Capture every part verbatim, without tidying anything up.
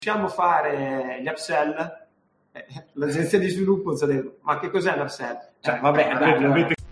Possiamo fare gli upsell? Eh, l'agenzia di sviluppo ci ha detto, ma che cos'è l'upsell? Cioè, vabbè, dai, avete, allora. avete...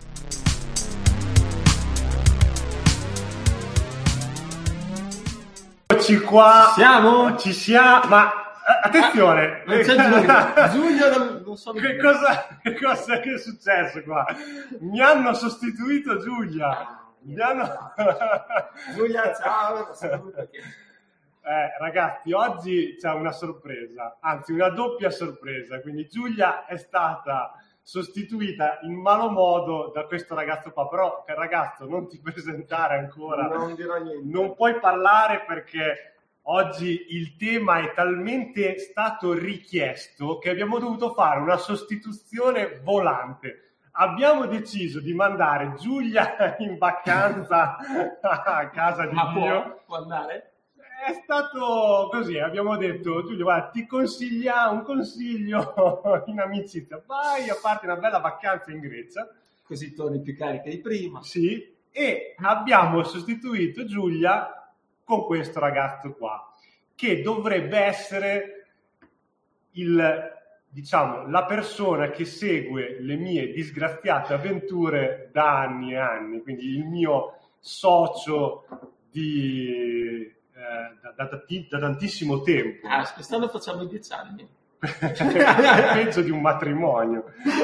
Eccoci qua, siamo? Ci siamo, ma attenzione, ah, non c'è Giulio, Giulio non, non so che cosa, che cosa che è successo qua? Mi hanno sostituito Giulia. Ah, Mi hanno... Giulia, ciao. Eh, ragazzi, oggi c'è una sorpresa, anzi una doppia sorpresa, quindi Giulia è stata sostituita in malo modo da questo ragazzo qua, però che ragazzo non ti presentare ancora, non dirò niente, non puoi parlare perché oggi il tema è talmente stato richiesto che abbiamo dovuto fare una sostituzione volante. Abbiamo deciso di mandare Giulia in vacanza a casa di Ma Dio. può, può andare? È stato così, abbiamo detto, Giulio, guarda, ti consigliamo un consiglio in amicizia, vai a farti una bella vacanza in Grecia. Così torni più carica di prima. Sì, e abbiamo sostituito Giulia con questo ragazzo qua, che dovrebbe essere il, diciamo, la persona che segue le mie disgraziate avventure da anni e anni, quindi il mio socio di... Da, da, da, da tantissimo tempo. Ah, quest'anno facciamo i dieci anni. Peggio di un matrimonio.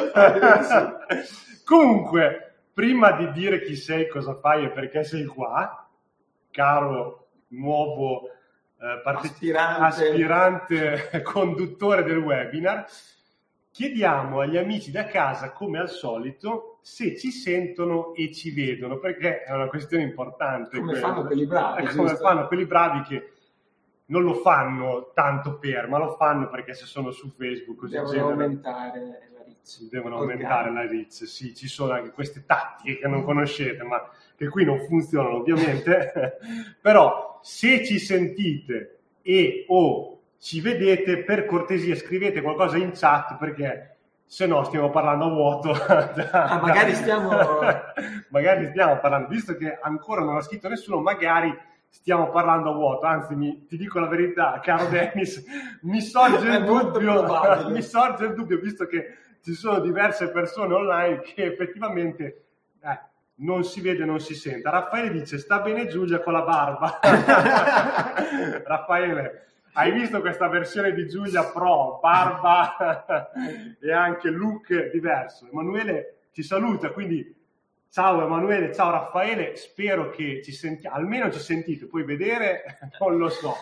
Comunque, prima di dire chi sei, cosa fai e perché sei qua, caro nuovo eh, part- aspirante. aspirante conduttore del webinar, chiediamo agli amici da casa, come al solito, se ci sentono e ci vedono, perché è una questione importante. Come quella. fanno quelli bravi. Come giusto? Fanno quelli bravi che non lo fanno tanto per, ma lo fanno perché se sono su Facebook così devono genere, aumentare la reach. Devono aumentare la reach, sì, ci sono anche queste tattiche che non conoscete, ma che qui non funzionano ovviamente, però se ci sentite e o ci vedete, per cortesia scrivete qualcosa in chat, perché se no stiamo parlando a vuoto. Da, ah, magari stiamo magari stiamo parlando, visto che ancora non ha scritto nessuno, magari stiamo parlando a vuoto, anzi mi, ti dico la verità, caro Dennis, mi sorge il dubbio, mi sorge il dubbio, visto che ci sono diverse persone online che effettivamente eh, non si vede, non si sente. Raffaele dice, sta bene Giulia con la barba. Raffaele, hai visto questa versione di Giulia Pro, barba e anche look diverso. Emanuele ti saluta, quindi ciao Emanuele, ciao Raffaele, spero che ci sentiamo, almeno ci sentite, poi vedere non lo so,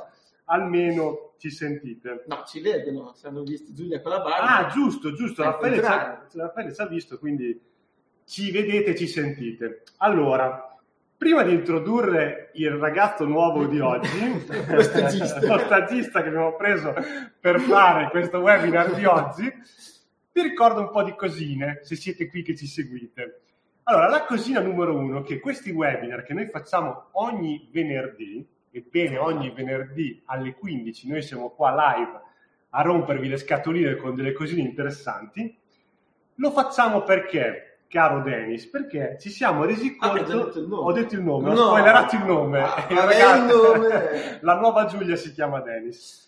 almeno ci sentite. No, ci vedono, se hanno visto Giulia con la barba. Ah, giusto, giusto, Raffaele ci, ha, Raffaele ci ha visto, quindi ci vedete, ci sentite. Allora, prima di introdurre il ragazzo nuovo di oggi, lo stagista. lo stagista che abbiamo preso per fare questo webinar di oggi, vi ricordo un po' di cosine, se siete qui che ci seguite. Allora, la cosina numero uno, che questi webinar che noi facciamo ogni venerdì, ebbene ogni venerdì alle quindici noi siamo qua live a rompervi le scatoline con delle cosine interessanti, lo facciamo perché, caro Dennis, perché ci siamo resi conto... Ah, detto il nome. Ho detto il nome, no. ho spoilerato il nome. Ah, il ragazzo, il nome. La nuova Giulia si chiama Dennis.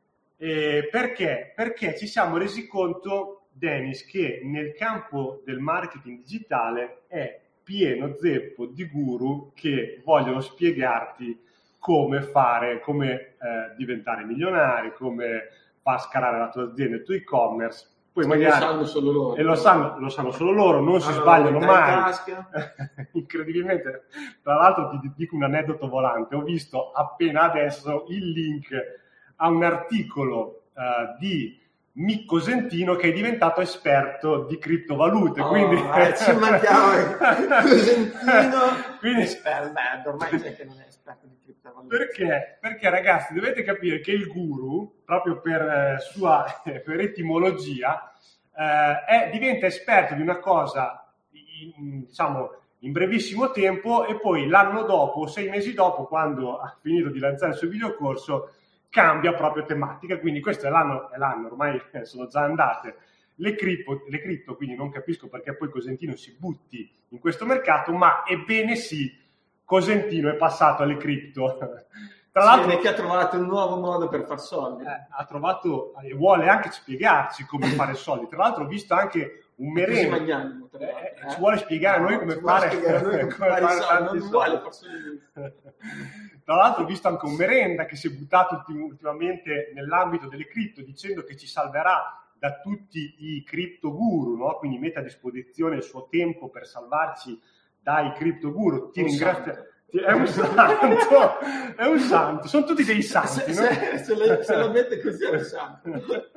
E perché? Perché ci siamo resi conto, Dennis, che nel campo del marketing digitale è pieno zeppo di guru che vogliono spiegarti come fare, come eh, diventare milionari, come far scalare la tua azienda, il tuo e-commerce. Poi magari, lo sanno solo loro. E lo sanno, lo sanno solo loro, non si sbagliano mai. Incredibilmente, tra l'altro ti dico un aneddoto volante, ho visto appena adesso il link a un articolo uh, di Micco Sentino che è diventato esperto di criptovalute. Oh, quindi eh, ci manchiamo Cosentino quindi esperto, beh, ormai c'è che non è esperto di criptovalute. Perché? Perché ragazzi dovete capire che il guru, proprio per eh, sua per etimologia, eh, è, diventa esperto di una cosa in, diciamo in brevissimo tempo e poi l'anno dopo, sei mesi dopo, quando ha finito di lanciare il suo videocorso, cambia proprio tematica. Quindi questo è l'anno, è l'anno ormai sono già andate le cripto, le cripto, quindi non capisco perché poi Cosentino si butti in questo mercato, ma ebbene sì, Cosentino è passato alle cripto. Tra l'altro, sì, che ha trovato un nuovo modo per far soldi. Eh, ha trovato e vuole anche spiegarci come fare soldi. Tra l'altro ho visto anche un merenda. Magnanimo, eh, eh. Ci vuole spiegare no, a noi come ci fare, spiegare a noi come come fare, fare soldi, tanti non soldi. vuole far soldi. Tra l'altro ho visto anche un merenda che si è buttato ultim- ultimamente nell'ambito delle cripto dicendo che ci salverà da tutti i cripto guru, no? Quindi mette a disposizione il suo tempo per salvarci dai cripto guru. Ti un ringrazio. Santo. È un santo, è un santo, sono tutti dei santi. Se, no? se, se, le, se lo mette così è un santo.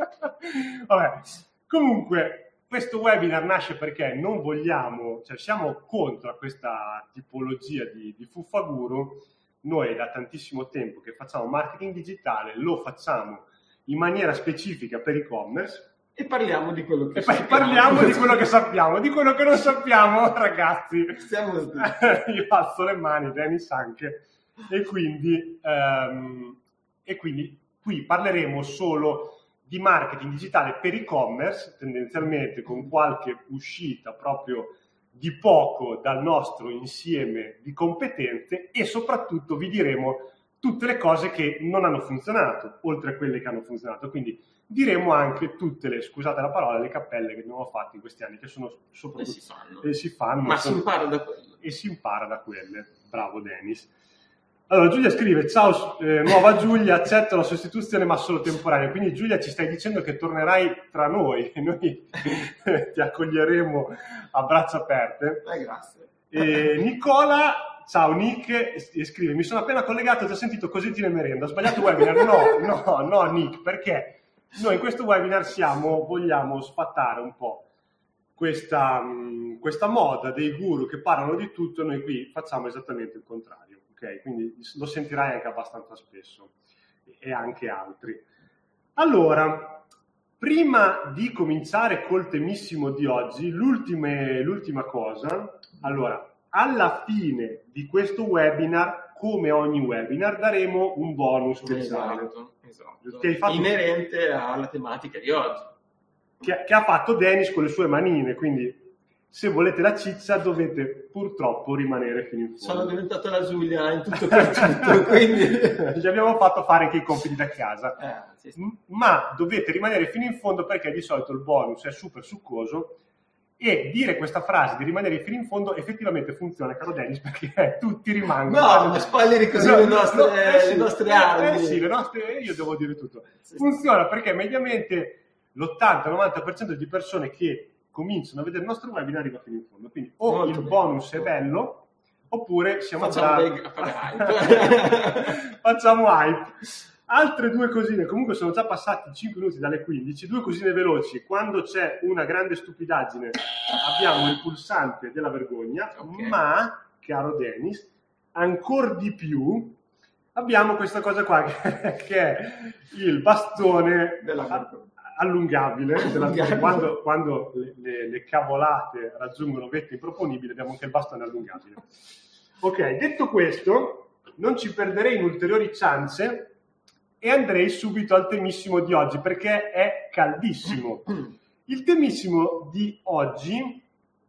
Vabbè, comunque questo webinar nasce perché non vogliamo, cioè siamo contro questa tipologia di, di fuffaguru. Noi da tantissimo tempo che facciamo marketing digitale lo facciamo in maniera specifica per e-commerce. E parliamo di quello che e sappiamo. Parliamo di quello che sappiamo, di quello che non sappiamo, ragazzi. Stiamo Io alzo le mani, Dennis anche, e quindi, um, e quindi qui parleremo solo di marketing digitale per e-commerce, tendenzialmente con qualche uscita proprio di poco dal nostro insieme di competenze, e soprattutto vi diremo tutte le cose che non hanno funzionato, oltre a quelle che hanno funzionato. Quindi diremo anche tutte le, scusate la parola, le cappelle che abbiamo fatto in questi anni, che sono soprattutto... E si fanno. E si fanno Ma sono, si impara da quelle. E si impara da quelle. Bravo Dennis. Allora Giulia scrive, ciao eh, nuova Giulia, accetto la sostituzione ma solo temporanea. Quindi Giulia ci stai dicendo che tornerai tra noi e noi ti accoglieremo a braccia aperte. Eh, grazie. E Nicola... Ciao Nick, e scrive, mi sono appena collegato, ho già sentito Cosettine e merenda, ho sbagliato webinar. No, no, no Nick, perché noi in questo webinar siamo, vogliamo sfatare un po' questa, mh, questa moda dei guru che parlano di tutto, e noi qui facciamo esattamente il contrario, ok? Quindi lo sentirai anche abbastanza spesso, e anche altri. Allora, prima di cominciare col temissimo di oggi, l'ultima, l'ultima cosa, allora, alla fine di questo webinar, come ogni webinar, daremo un bonus speciale. Esatto, esatto. Che hai fatto... inerente alla tematica di oggi. Che, che ha fatto Dennis con le sue manine, quindi se volete la ciccia dovete purtroppo rimanere fino in fondo. Sono diventato la Giulia in tutto per tutto, quindi... Gli abbiamo fatto fare anche i compiti da casa. Eh, sì, sì. Ma dovete rimanere fino in fondo perché di solito il bonus è super succoso. E dire questa frase di rimanere fino in fondo effettivamente funziona, caro Dennis, perché tutti rimangono. No, ma spoileri così no, le nostre, no, eh sì, le nostre armi. Eh sì, le nostre, io devo dire tutto. Funziona perché mediamente l'ottanta novanta per cento di persone che cominciano a vedere il nostro webinar arriva fino in fondo. Quindi o molto il bene, bonus è bello, oppure siamo facciamo già... dei... hype. Facciamo hype. Altre due cosine, comunque sono già passati cinque minuti dalle quindici, due cosine veloci. Quando c'è una grande stupidaggine abbiamo il pulsante della vergogna, okay. Ma, caro Dennis, ancora di più abbiamo questa cosa qua che, che è il bastone della allungabile. Della, quando quando le, le, le cavolate raggiungono vette improponibili abbiamo anche il bastone allungabile. Ok, detto questo, non ci perderei in ulteriori ciance e andrei subito al temissimo di oggi perché è caldissimo. Il temissimo di oggi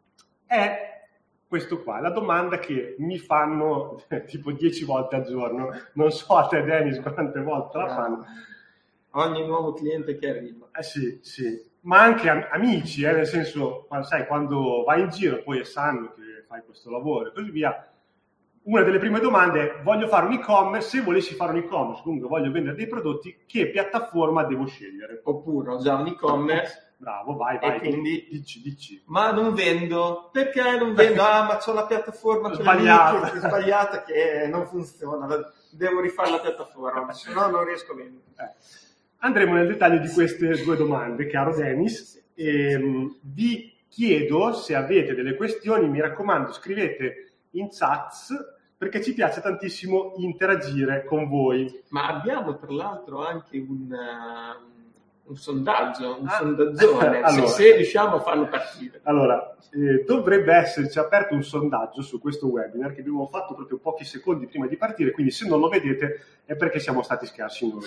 è questo qua, la domanda che mi fanno tipo dieci volte al giorno. Non so a te Dennis quante volte la fanno. Ogni nuovo cliente che arriva. Eh sì, sì. Ma anche am- amici, eh, nel senso, sai, quando vai in giro poi sanno che fai questo lavoro e così via. Una delle prime domande è: voglio fare un e-commerce, se volessi fare un e-commerce, comunque voglio vendere dei prodotti, che piattaforma devo scegliere? Oppure ho già un e-commerce. Bravo, vai, vai. E quindi dici, dici. Ma non vendo. Perché non vendo? Ah, ma c'ho la piattaforma sbagliata. Che, che, sbagliata che non funziona. Devo rifare la piattaforma, se no non riesco a vendere. Eh. Andremo nel dettaglio di queste due domande, caro Dennis. E, um, vi chiedo se avete delle questioni, mi raccomando, scrivete in chat perché ci piace tantissimo interagire con voi. Ma abbiamo tra l'altro anche un, uh, un sondaggio, un ah, sondaggione, allora, se, se riusciamo a farlo partire. Allora, eh, dovrebbe esserci aperto un sondaggio su questo webinar che abbiamo fatto proprio pochi secondi prima di partire, quindi se non lo vedete è perché siamo stati scarsi noi.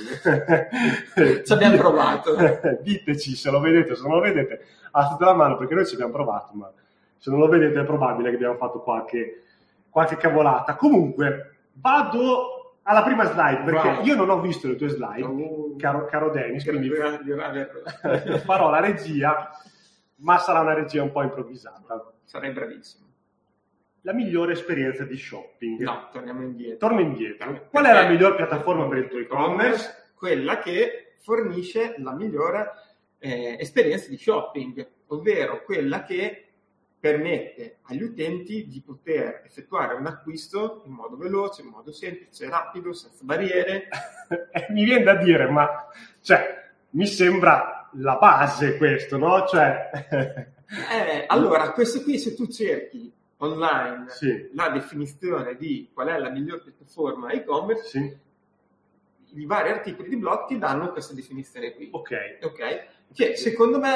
Ci abbiamo provato. Diteci se lo vedete, se non lo vedete, alzate la mano perché noi ci abbiamo provato, ma se non lo vedete è probabile che abbiamo fatto qualche... qualche cavolata. Comunque, vado alla prima slide, perché Vai. io non ho visto le tue slide, Uh, caro, caro Dennis, quindi Aver... farò la regia, ma sarà una regia un po' improvvisata. Sarei bravissimo. La migliore esperienza di shopping. No, torniamo indietro. Torno indietro. Perché Qual è la miglior piattaforma per il tuo e-commerce? Quella che fornisce la migliore eh, esperienza di shopping, ovvero quella che permette agli utenti di poter effettuare un acquisto in modo veloce, in modo semplice, rapido, senza barriere. Mi viene da dire, ma cioè, mi sembra la base questo, no? Cioè... eh, allora, questo qui, se tu cerchi online sì. la definizione di qual è la miglior piattaforma e-commerce, sì. i vari articoli di blog ti danno questa definizione qui. Ok. Ok? Che secondo me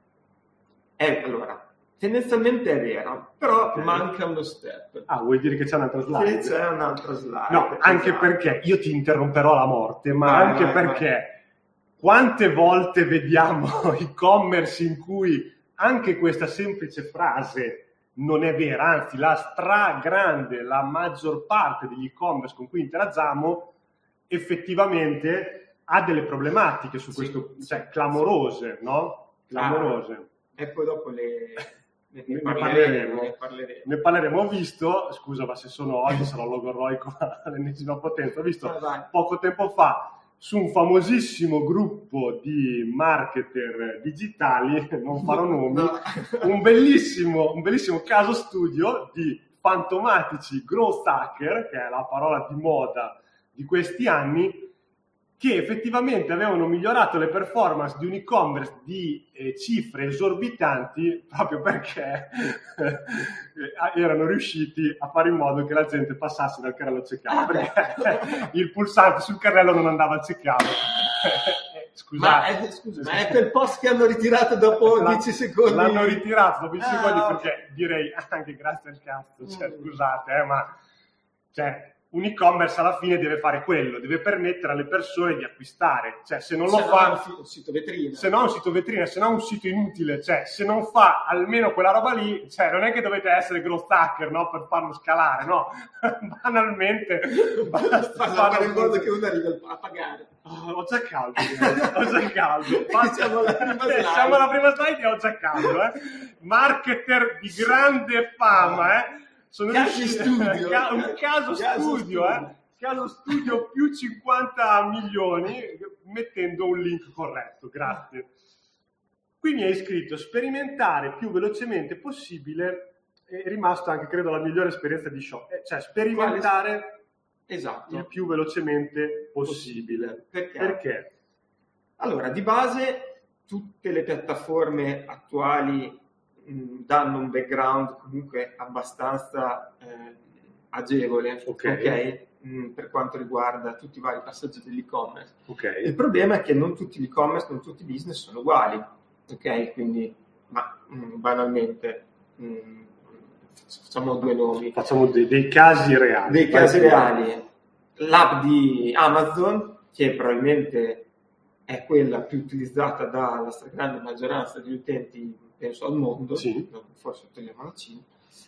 è, allora, tendenzialmente è vera, però okay. manca uno step. Ah, vuoi dire che c'è un'altra slide? Sì, c'è un'altra slide. No, anche esatto. perché, io ti interromperò la morte, ma vai, anche vai, perché vai. quante volte vediamo e-commerce in cui anche questa semplice frase non è vera, anzi la stragrande, la maggior parte degli e-commerce con cui interagiamo effettivamente ha delle problematiche su sì, questo, sì, cioè clamorose, sì. no? Clamorose. Ah, e poi dopo le... Ne, ne, parleremo, parleremo, ne, parleremo. ne parleremo. Ho visto, scusa, ma se sono oggi sarò logorroico all'ennesima potenza, ho visto ah, poco tempo fa su un famosissimo gruppo di marketer digitali, non farò nomi, no. un, bellissimo, un bellissimo caso studio di fantomatici growth hacker, che è la parola di moda di questi anni, che effettivamente avevano migliorato le performance di un e-commerce di eh, cifre esorbitanti proprio perché eh, erano riusciti a fare in modo che la gente passasse dal carrello al checkout, perché il pulsante sul carrello non andava al checkout. Scusate. Ma è, scusa, ma è quel post che hanno ritirato dopo La, dieci secondi? L'hanno ritirato dopo dieci ah, secondi okay. Perché direi anche grazie al cazzo, cioè, mm. scusate, eh, ma cioè, un e-commerce alla fine deve fare quello, deve permettere alle persone di acquistare, cioè se non se lo no fa un sito vetrina, se no un sito vetrina, se no un sito inutile, cioè se non fa almeno quella roba lì, cioè non è che dovete essere growth hacker, no, per farlo scalare, no, banalmente basta fare in modo che uno arrivi a pagare. Oh, ho già caldo, ho già caldo. Siamo alla prima slide. Siamo alla prima slide e ho già caldo, eh. Marketer di grande fama, eh. Sono Casi studio. un caso, caso studio, studio, eh. Caso studio più cinquanta milioni, mettendo un link corretto, grazie. Qui mi hai scritto sperimentare più velocemente possibile, è rimasto anche credo la migliore esperienza di shopping, cioè sperimentare esatto. il più velocemente possibile. Perché? Perché? Allora, di base tutte le piattaforme attuali mh, danno un background comunque abbastanza eh, agevole, okay. Okay? Mh, per quanto riguarda tutti i vari passaggi dell'e-commerce. Okay. Il problema è che non tutti gli e-commerce, non tutti i business sono uguali, ok? Quindi, ma mh, banalmente, mh, facciamo due nomi. Facciamo dei, dei casi reali. Dei casi reali. L'app di Amazon, che probabilmente è quella più utilizzata dalla stragrande maggioranza degli utenti, penso, al mondo, sì. Forse togliamo la Cina,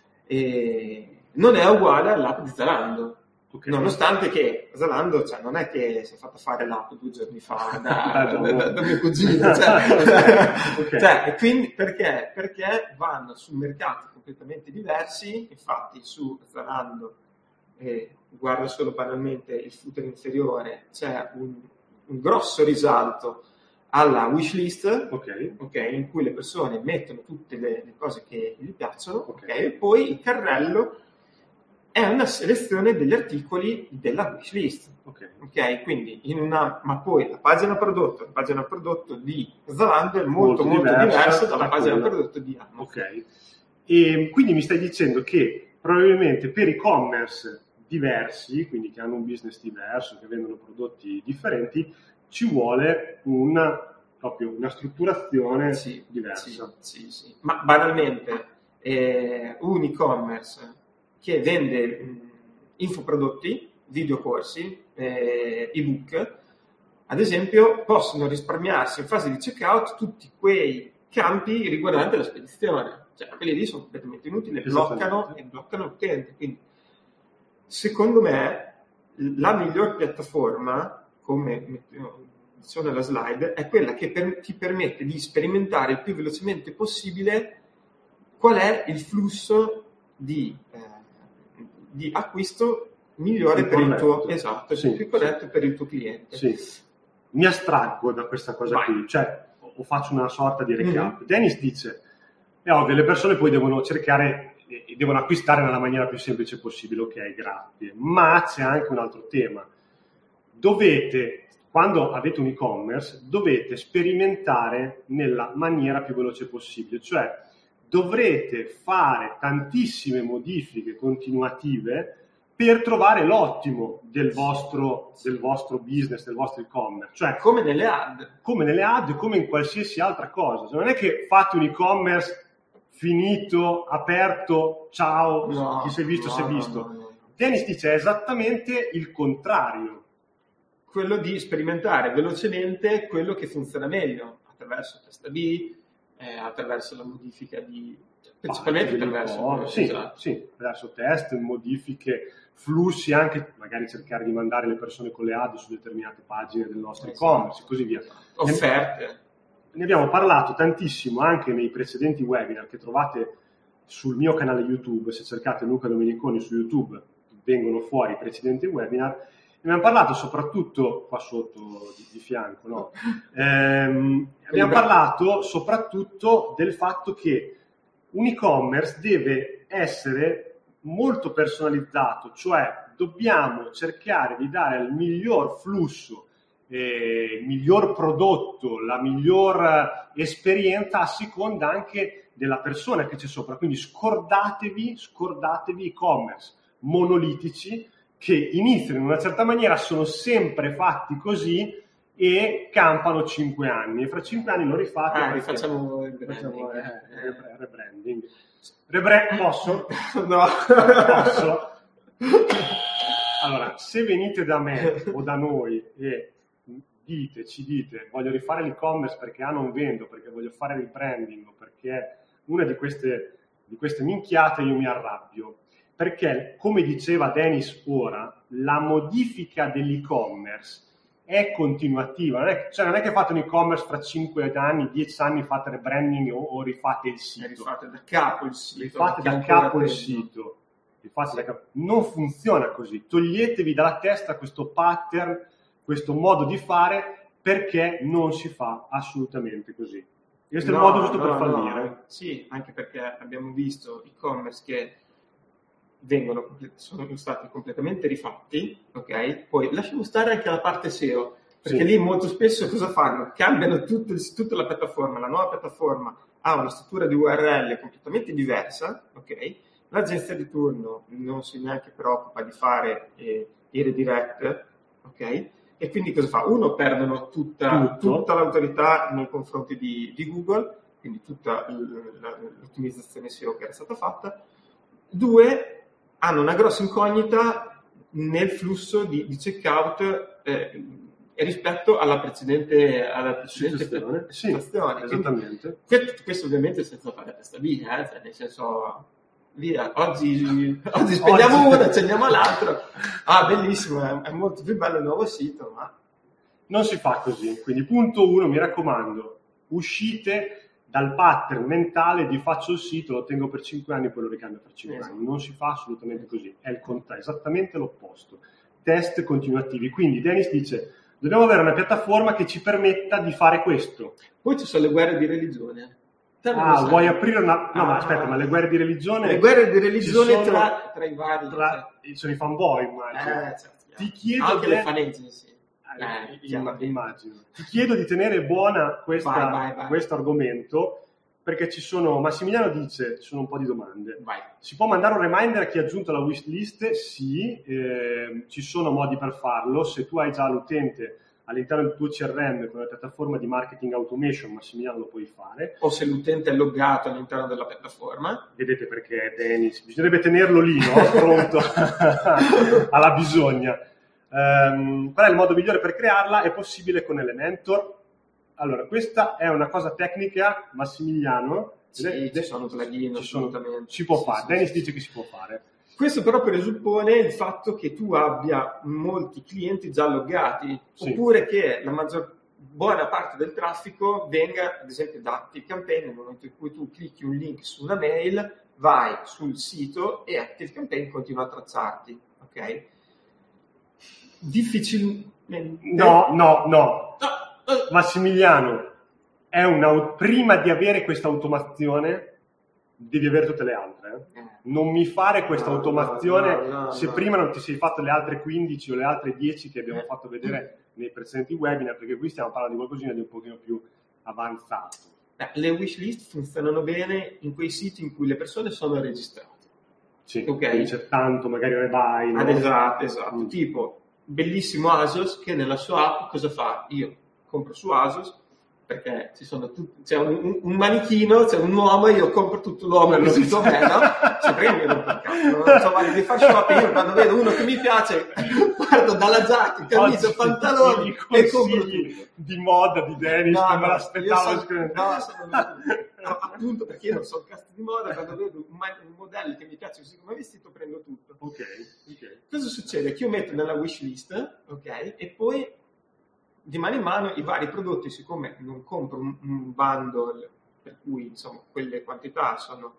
e non è uguale all'app di Zalando. Okay. Nonostante che Zalando, cioè, non è che si è fatta fare l'app due giorni fa da, da, da, da mio cugino, cioè, okay. Cioè, e quindi perché? Perché vanno su mercati completamente diversi. Infatti su Zalando, eh, guarda solo banalmente il footer inferiore, c'è un, un grosso risalto alla wishlist, okay. Okay, in cui le persone mettono tutte le, le cose che gli piacciono, okay. Okay, e poi il carrello è una selezione degli articoli della wishlist. Okay. Ok, quindi in una, ma poi la pagina prodotto, la pagina prodotto di Zalando è molto molto, molto diversa, diversa dalla da pagina quella. Prodotto di Amazon. Ok. E quindi mi stai dicendo che probabilmente per e-commerce diversi, quindi che hanno un business diverso, che vendono prodotti differenti, ci vuole una proprio una strutturazione sì, diversa. Sì, sì, sì. Ma banalmente eh, un e-commerce che vende mh, infoprodotti, videocorsi, eh, ebook, ad esempio, possono risparmiarsi in fase di checkout tutti quei campi riguardanti la spedizione. Cioè, quelli lì sono completamente inutili, bloccano e bloccano l'utente. Quindi, secondo me, la miglior piattaforma, come dicevo nella slide, è quella che per, ti permette di sperimentare il più velocemente possibile qual è il flusso di, eh, di acquisto migliore per il tuo, esatto, sì, più corretto sì. per il tuo cliente. Sì. Mi astraggo da questa cosa Vai. qui, cioè o faccio una sorta di recap. Mm-hmm. Dennis dice, è ovvio, le persone poi devono cercare e devono acquistare nella maniera più semplice possibile, ok, grazie, ma c'è anche un altro tema. Dovete, quando avete un e-commerce, dovete sperimentare nella maniera più veloce possibile, cioè dovrete fare tantissime modifiche continuative per trovare l'ottimo del vostro, del vostro business, del vostro e-commerce. Cioè, come nelle ad. Come nelle ad, come in qualsiasi altra cosa. Cioè, non è che fate un e-commerce finito, aperto, ciao, no, chi si è visto no, si è visto. No, no, no. Dennis dice esattamente il contrario. Quello di sperimentare velocemente quello che funziona meglio, attraverso test A B, eh, attraverso la modifica di... principalmente attraverso... Sì, esatto. sì, attraverso test, modifiche, flussi, anche magari cercare di mandare le persone con le ad su determinate pagine del nostro esatto. e-commerce e così via. Offerte. Ne abbiamo parlato tantissimo anche nei precedenti webinar che trovate sul mio canale YouTube. Se cercate Luca Domeniconi su YouTube vengono fuori i precedenti webinar. Ne abbiamo parlato soprattutto qua sotto di, di fianco, no? Ehm, abbiamo parlato soprattutto del fatto che un e-commerce deve essere molto personalizzato, cioè dobbiamo cercare di dare il miglior flusso, eh, il miglior prodotto, la miglior esperienza a seconda anche della persona che c'è sopra. Quindi scordatevi, scordatevi e-commerce monolitici che iniziano in una certa maniera, sono sempre fatti così e campano cinque anni. E fra cinque anni lo rifate. Ah, rifacciamo il facciamo, eh, eh, rebranding. Rebrand, posso? No. Posso? Allora, se venite da me o da noi e dite, ci dite, voglio rifare l'e-commerce perché A non vendo, perché voglio fare rebranding o perché una di queste, di queste minchiate, io mi arrabbio. Perché, come diceva Dennis ora, la modifica dell'e-commerce è continuativa, non è, cioè non è che fate un e-commerce fra cinque anni, dieci anni fate rebranding o, o rifate il sito. Rifate da capo il sito. Rifate da capo il sito. Rifate da capo. Non funziona così. Toglietevi dalla testa questo pattern, questo modo di fare, perché non si fa assolutamente così. Questo no, è il modo giusto no, per fallire. No. Sì, anche perché abbiamo visto e-commerce che vengono, sono stati completamente rifatti, ok? Poi lasciamo stare anche la parte S E O, perché sì. lì molto spesso cosa fanno? Cambiano tutto, tutta la piattaforma, la nuova piattaforma ha una struttura di U R L completamente diversa, ok? L'agenzia di turno non si neanche preoccupa di fare eh, i redirect, ok? E quindi cosa fa? Uno, perdono tutta, tutta l'autorità nei confronti di, di Google, quindi tutta l'ottimizzazione S E O che era stata fatta. Due, hanno una grossa incognita nel flusso di, di checkout eh, rispetto alla precedente, alla precedente situazione. Sì, esattamente. Questo, questo ovviamente senza fare testa via, eh? Cioè, nel senso, via, oggi, oggi spendiamo oggi... una, accendiamo l'altro. Ah, bellissimo, è, è molto più bello il nuovo sito, ma... Non si fa così, quindi punto uno, mi raccomando, uscite dal pattern mentale di faccio il sito, lo tengo per cinque anni e poi lo ricambio per cinque esatto. anni. Non si fa assolutamente così, è il contrario, esattamente l'opposto. Test continuativi. Quindi Dennis dice, dobbiamo avere una piattaforma che ci permetta di fare questo. Poi ci sono le guerre di religione. Ah, vuoi aprire una... No, ah, ma aspetta, ma le guerre di religione... Le guerre di religione sono... tra, tra i vari... Tra... Sono i fanboy, immagino. Eh, certo, Ti chiedo anche te... le fanegge, sì. Eh, immagino. Ti chiedo di tenere buona questa, vai, vai, vai. questo argomento, perché ci sono, Massimiliano dice, ci sono un po' di domande. Vai. Si può mandare un reminder a chi ha aggiunto la wishlist? Sì, eh, ci sono modi per farlo. Se tu hai già l'utente all'interno del tuo C R M con la piattaforma di marketing automation, Massimiliano lo puoi fare. O se l'utente è loggato all'interno della piattaforma. Vedete perché Dennis, bisognerebbe tenerlo lì, no? Pronto alla bisogna. Um, qual è il modo migliore per crearla? È possibile con Elementor. Allora, questa è una cosa tecnica, Massimiliano. Sì, ci sono plugin, ci sono, si può sì, fare. Sì, Dennis sì. dice che si può fare. Questo però presuppone il fatto che tu abbia molti clienti già loggati, Sì. oppure che la maggior buona parte del traffico venga, ad esempio, da ActiveCampaign. Nel momento in cui tu clicchi un link su una mail, vai sul sito e ActiveCampaign continua a tracciarti, ok? Difficilmente... No, no, no. Ah, ah. Massimiliano, è una, prima di avere questa automazione devi avere tutte le altre. Eh? Non mi fare questa No, automazione no, no, no, se no. prima non ti sei fatto le altre quindici o le altre dieci che abbiamo fatto vedere nei precedenti webinar, perché qui stiamo parlando di qualcosina di un pochino più avanzato. Eh, Le wishlist funzionano bene in quei siti in cui le persone sono registrate. Sì, Ok. quindi c'è tanto, magari rebuy, no? Ad esatto, esatto. Mm. Tipo, bellissimo ASOS che nella sua app cosa fa? Io compro su ASOS perché ci sono tutti, c'è un, un, un manichino, c'è un uomo e io compro tutto l'uomo e vestito me, no? Sempre io mi rompo il cazzo, non so vale di far shopping. Io quando vedo uno che mi piace, guardo dalla giacca, camicia, Oggi pantaloni i e compro consigli tutto. di moda di Dennis, No, che me no, l'aspettavo. io sono- no, sono- no, appunto perché io non so cazzo di moda, quando vedo un, ma- un modello che mi piace così come vestito prendo tutto. Ok, ok. Cosa succede? Che io metto nella wishlist, ok, e poi di mano in mano i vari prodotti, siccome non compro un, un bundle per cui insomma quelle quantità sono,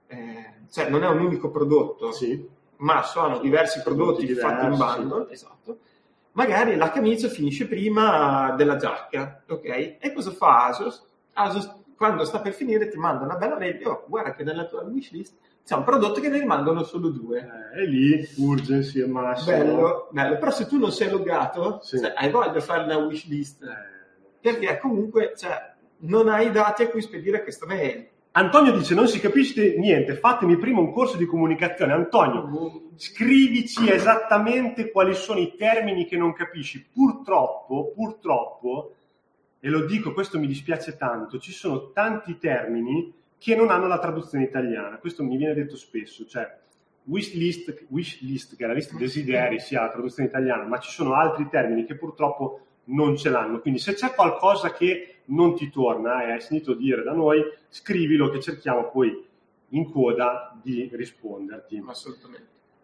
eh, cioè non è un unico prodotto, Sì. ma sono diversi prodotti, Prodotti fatti in diversi, bundle, esatto. Magari la camicia finisce prima della giacca, ok? E cosa fa ASOS? ASOS quando sta per finire ti manda una bella mail, oh, guarda che nella tua wishlist c'è un prodotto che ne rimangono solo due. Eh, e lì, urgency al massimo. Bello, bello. Però se tu non sei loggato, Sì. cioè, hai voglia di fare una wishlist, Eh. perché comunque cioè, non hai i dati a cui spedire questa mail. Antonio dice, non si capisce niente, fatemi prima un corso di comunicazione. Antonio, scrivici esattamente quali sono i termini che non capisci. Purtroppo, purtroppo, e lo dico, questo mi dispiace tanto, ci sono tanti termini che non hanno la traduzione italiana. Questo mi viene detto spesso, cioè wish list, wish list che è la lista dei desideri, sia la traduzione italiana, ma ci sono altri termini che purtroppo non ce l'hanno. Quindi se c'è qualcosa che non ti torna e hai sentito dire da noi, scrivilo che cerchiamo poi in coda di risponderti. Assolutamente.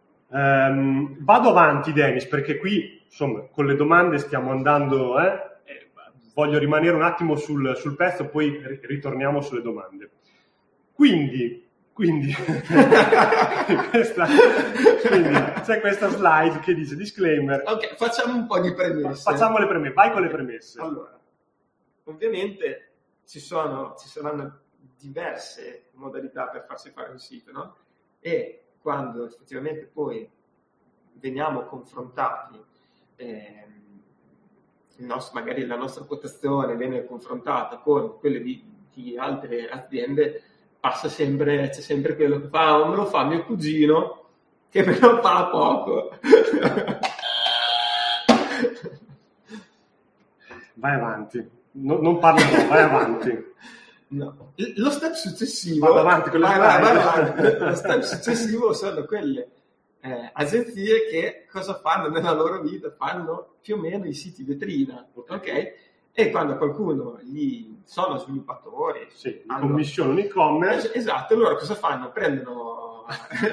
Ehm, vado avanti, Dennis, perché qui insomma con le domande stiamo andando, eh? Eh, voglio rimanere un attimo sul, sul pezzo, poi ri- ritorniamo sulle domande. Quindi, quindi, questa, quindi c'è questa slide che dice disclaimer. Ok, facciamo un po' di premesse. Facciamo le premesse, vai con le premesse. Allora, ovviamente ci sono, ci saranno diverse modalità per farsi fare un sito, no? E quando effettivamente poi veniamo confrontati, ehm, il nostro, magari la nostra quotazione viene confrontata con quelle di, di altre aziende, passa sempre, c'è sempre quello che fa, oh, me lo fa mio cugino, che me lo fa poco. Vai avanti, no, non parlo, vai avanti. No. Lo step successivo, Vado avanti con le vai, vai, vai slide. avanti. Lo step successivo sono quelle eh, agenzie che cosa fanno nella loro vita? Fanno più o meno i siti vetrina, ok? E quando qualcuno gli sono sviluppatori, Sì, hanno- commissione un e-commerce. Es- esatto, loro cosa fanno? Prendono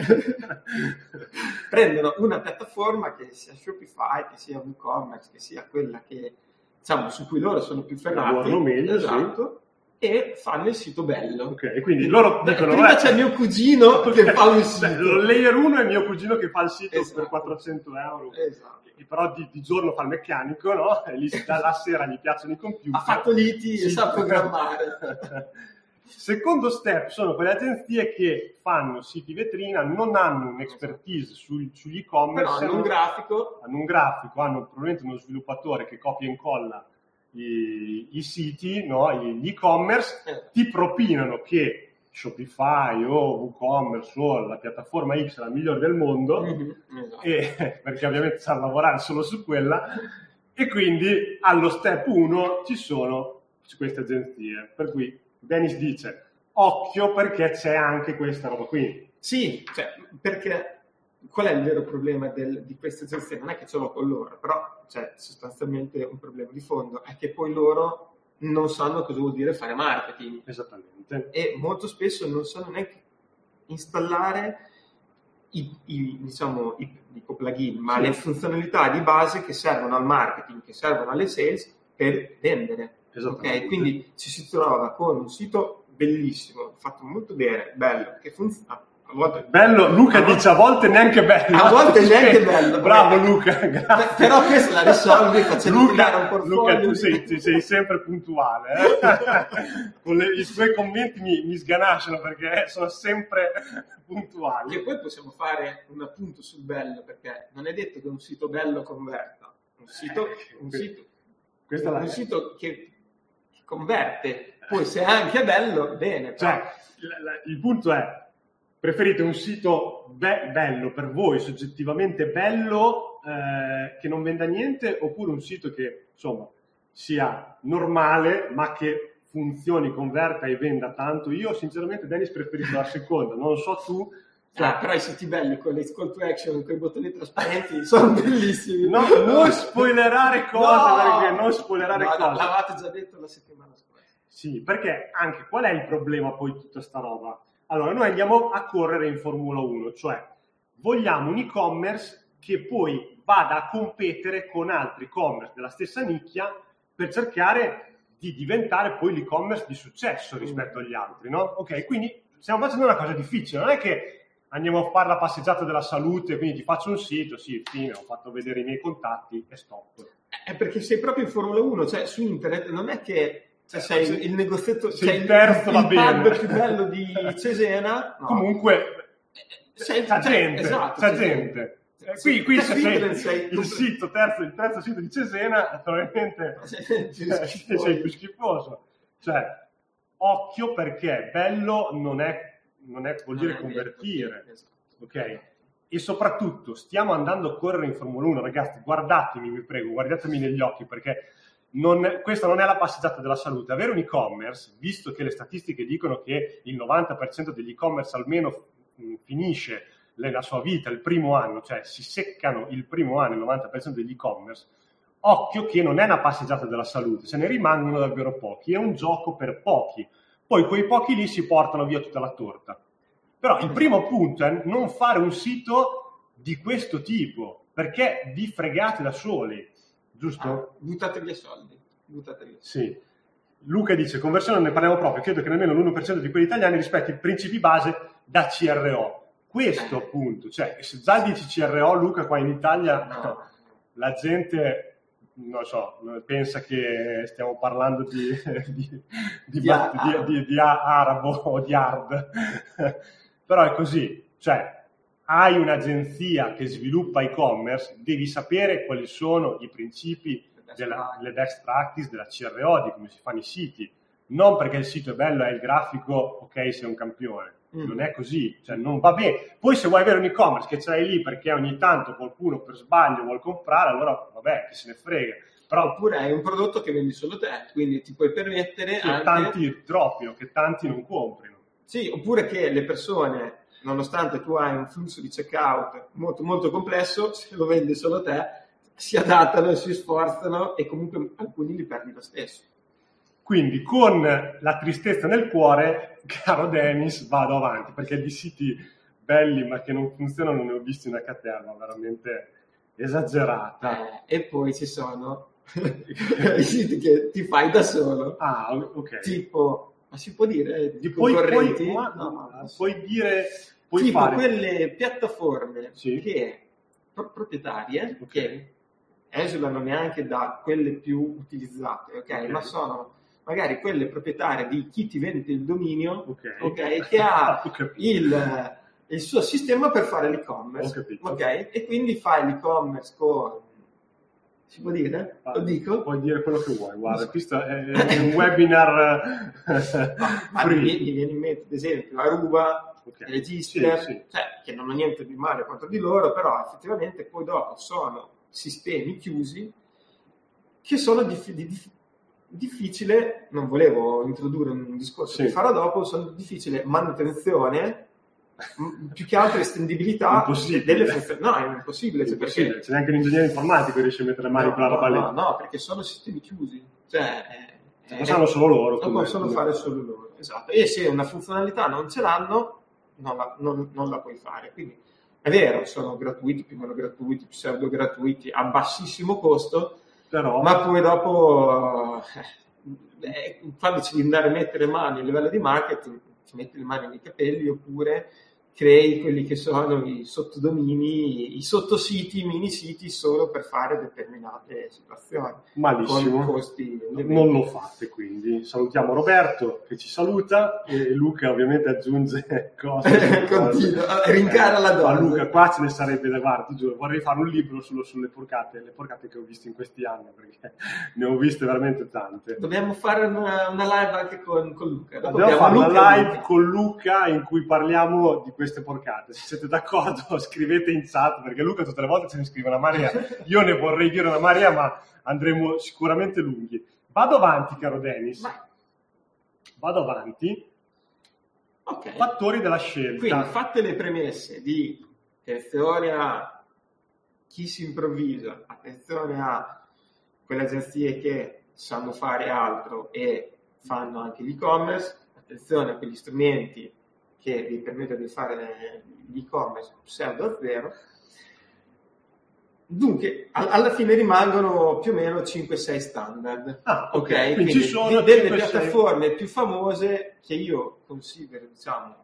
prendono una piattaforma che sia Shopify, che sia WooCommerce, che sia quella che diciamo su cui loro sono più ferrati, Lavorano meglio, esatto, e fanno il sito bello. Ok, e quindi loro Beh, dicono... prima eh, c'è mio cugino che fa un sito. il layer uno è mio cugino che fa il sito Esatto. per quattrocento euro. Esatto. Che però di, di giorno fa il meccanico, no? E lì dalla sera gli piacciono i computer. Ha fatto l'I T e Sì. sa programmare. Secondo step sono quelle agenzie che fanno siti vetrina, non hanno un'expertise su- sugli e-commerce, Però hanno un grafico. hanno un grafico, hanno probabilmente uno sviluppatore che copia e incolla i, i siti, no? gli e-commerce, Eh. ti propinano che Shopify o WooCommerce o la piattaforma X è la migliore del mondo, Mhm, esatto. e, perché ovviamente sanno lavorare solo su quella, e quindi allo step uno ci sono queste agenzie, per cui Dennis dice occhio perché c'è anche questa roba qui. Sì, cioè, perché qual è il vero problema del- di queste agenzie? Non è che ce l'ho con loro, però c'è sostanzialmente un problema di fondo, è che poi loro non sanno cosa vuol dire fare marketing Esattamente. e molto spesso non sanno neanche installare i, i, diciamo, i, dico plugin, ma sì. le funzionalità di base che servono al marketing, che servono alle sales per vendere. Ok, quindi ci si trova con un sito bellissimo, fatto molto bene, bello, che funziona. A volte... Bello, Luca a dice a volte neanche bello. A volte neanche bello. Bravo Luca, grazie. Però questo la risolvi facendo Luca, un portfolio. Luca, tu sei, tu sei sempre puntuale. Eh? Con le, i suoi commenti mi, mi sganasciano perché sono sempre puntuali. E poi possiamo fare un appunto sul bello, perché non è detto che un sito bello converta. Un sito, un sito, Questa un la... sito che converte, poi se è anche bello, bene. Cioè, la, la, il punto è, preferite un sito be- bello per voi, soggettivamente bello, eh, che non venda niente, oppure un sito che, insomma, sia normale, ma che funzioni, converta e venda tanto? Io, sinceramente, Dennis, preferisco la seconda, non so tu. Cioè, ah, però i siti belli con le call to action, con i bottoni trasparenti, sono bellissimi. No, non spoilerare cose, no! perché non spoilerare no, cose. No, l'avete già detto la settimana scorsa. Sì, perché anche qual è il problema poi di tutta sta roba? Allora, noi andiamo a correre in Formula uno, cioè vogliamo un e-commerce che poi vada a competere con altri e-commerce della stessa nicchia per cercare di diventare poi l'e-commerce di successo rispetto agli altri, no? Ok, quindi stiamo facendo una cosa difficile, non è che andiamo a fare la passeggiata della salute, quindi ti faccio un sito, sì, fine, ho fatto vedere i miei contatti e stop. È perché sei proprio in Formula uno, cioè su internet non è che cioè, sei se, il negozietto, sei cioè il terzo, il, va il bene. pub più bello di Cesena. No. Comunque, sei, c'è cioè, gente, esatto, c'è c'è gente. gente. Qui, qui se sei, sei il sito terzo, il terzo sito di Cesena, probabilmente sei il più schifoso. Cioè, occhio, perché bello non è non è vuol dire convertire, ok? E soprattutto stiamo andando a correre in Formula uno, ragazzi, guardatemi, vi prego, guardatemi negli occhi, perché non, questa non è la passeggiata della salute. Avere un e-commerce, visto che le statistiche dicono che il novanta per cento degli e-commerce almeno finisce la sua vita il primo anno, cioè si seccano il primo anno il novanta per cento degli e-commerce, occhio che non è una passeggiata della salute, se ne rimangono davvero pochi, è un gioco per pochi. Poi quei pochi lì si portano via tutta la torta. Però il primo punto è non fare un sito di questo tipo, perché vi fregate da soli, giusto? Ah, buttate via soldi. Buttate via. Sì. Luca dice, conversione non ne parliamo proprio, credo che nemmeno l'uno per cento di quelli italiani rispetti i principi base da C R O. Questo appunto, cioè se già dici C R O, Luca, qua in Italia no. la gente... non so, pensa che stiamo parlando di, di, di, di, di, di, di arabo o di hard, però è così, cioè hai un'agenzia che sviluppa e-commerce, devi sapere quali sono i principi, della, le best practice della C R O, di come si fanno i siti, non perché il sito è bello, è il grafico, ok, sei un campione. Mm. Non è così, cioè non va bene. Poi se vuoi avere un e-commerce che ce l'hai lì perché ogni tanto qualcuno per sbaglio vuol comprare, allora vabbè, chi se ne frega. Però oppure hai un prodotto che vendi solo te, quindi ti puoi permettere che anche... tanti troppino, che tanti non comprino. Sì, oppure che le persone, nonostante tu hai un flusso di checkout molto molto complesso, se lo vendi solo te, si adattano, si sforzano e comunque alcuni li perdi lo stesso. Quindi con la tristezza nel cuore, caro Dennis, vado avanti, perché di siti belli ma che non funzionano ne ho visti una caterva veramente esagerata. Eh, e poi ci sono i siti che ti fai da solo. Ah, ok. Tipo, ma si può dire di poi, concorrenti? Poi, ma, no, puoi dire... Puoi tipo fare... quelle piattaforme sì. che pro- proprietarie, okay. che esulano neanche da quelle più utilizzate, ok? okay. Ma sono... magari quelle proprietarie di chi ti vende il dominio, okay. Okay, che ha il, il suo sistema per fare l'e-commerce, okay? E quindi fai l'e-commerce con, si può dire? Ah, lo dico? Puoi dire quello che vuoi, guarda, questo è, è un webinar free. Mi, mi viene in mente, ad esempio, Aruba, okay. Register, sì, sì. Cioè, che non ho niente di male contro di loro, però effettivamente poi dopo sono sistemi chiusi che sono di, di, di difficile, non volevo introdurre un discorso sì. che farò dopo, sono difficile manutenzione, più che altro estendibilità delle funzioni. No, è impossibile. Cioè impossibile. Perché... c'è neanche un ingegnere informatico che riesce a mettere le mani no, con la roba no, lì. No, no, perché sono sistemi chiusi. Cioè, eh, lo sanno solo loro. Lo possono come... fare solo loro, esatto. E se una funzionalità non ce l'hanno, non la, non, non la puoi fare. Quindi È vero, sono gratuiti, più o meno gratuiti, pseudo gratuiti, a bassissimo costo, però... ma poi dopo, eh, quando ci devi andare a mettere mani a livello di marketing, ti metti le mani nei capelli oppure crei quelli che sono i sottodomini, i sottositi, i mini siti solo per fare determinate situazioni. Malissimo, con costi non lo fate, quindi salutiamo Roberto che ci saluta e Luca ovviamente aggiunge cose. Continua, rincara la dose. Ma Luca, qua ce ne sarebbe da guarda, ti giuro, vorrei fare un libro solo sulle porcate, le porcate che ho visto in questi anni, perché ne ho viste veramente tante. Dobbiamo fare una, una live anche con, con Luca. Dobbiamo fare Luca una live Luca. con Luca in cui parliamo di queste porcate. Se siete d'accordo scrivete in chat, perché Luca tutte le volte ce ne scrive una marea. Io ne vorrei dire una marea, ma andremo sicuramente lunghi. Vado avanti, caro Dennis. Ma... Vado avanti. Okay. Fattori della scelta. Quindi fatte le premesse di attenzione a chi si improvvisa, attenzione a quelle agenzie che sanno fare altro e fanno anche l'e-commerce, attenzione a quegli strumenti che vi permettono di fare l'e-commerce pseudo zero. Dunque, alla fine rimangono più o meno cinque sei standard. Ah, ok. okay? Quindi, Quindi ci sono delle piattaforme più famose che io considero, diciamo,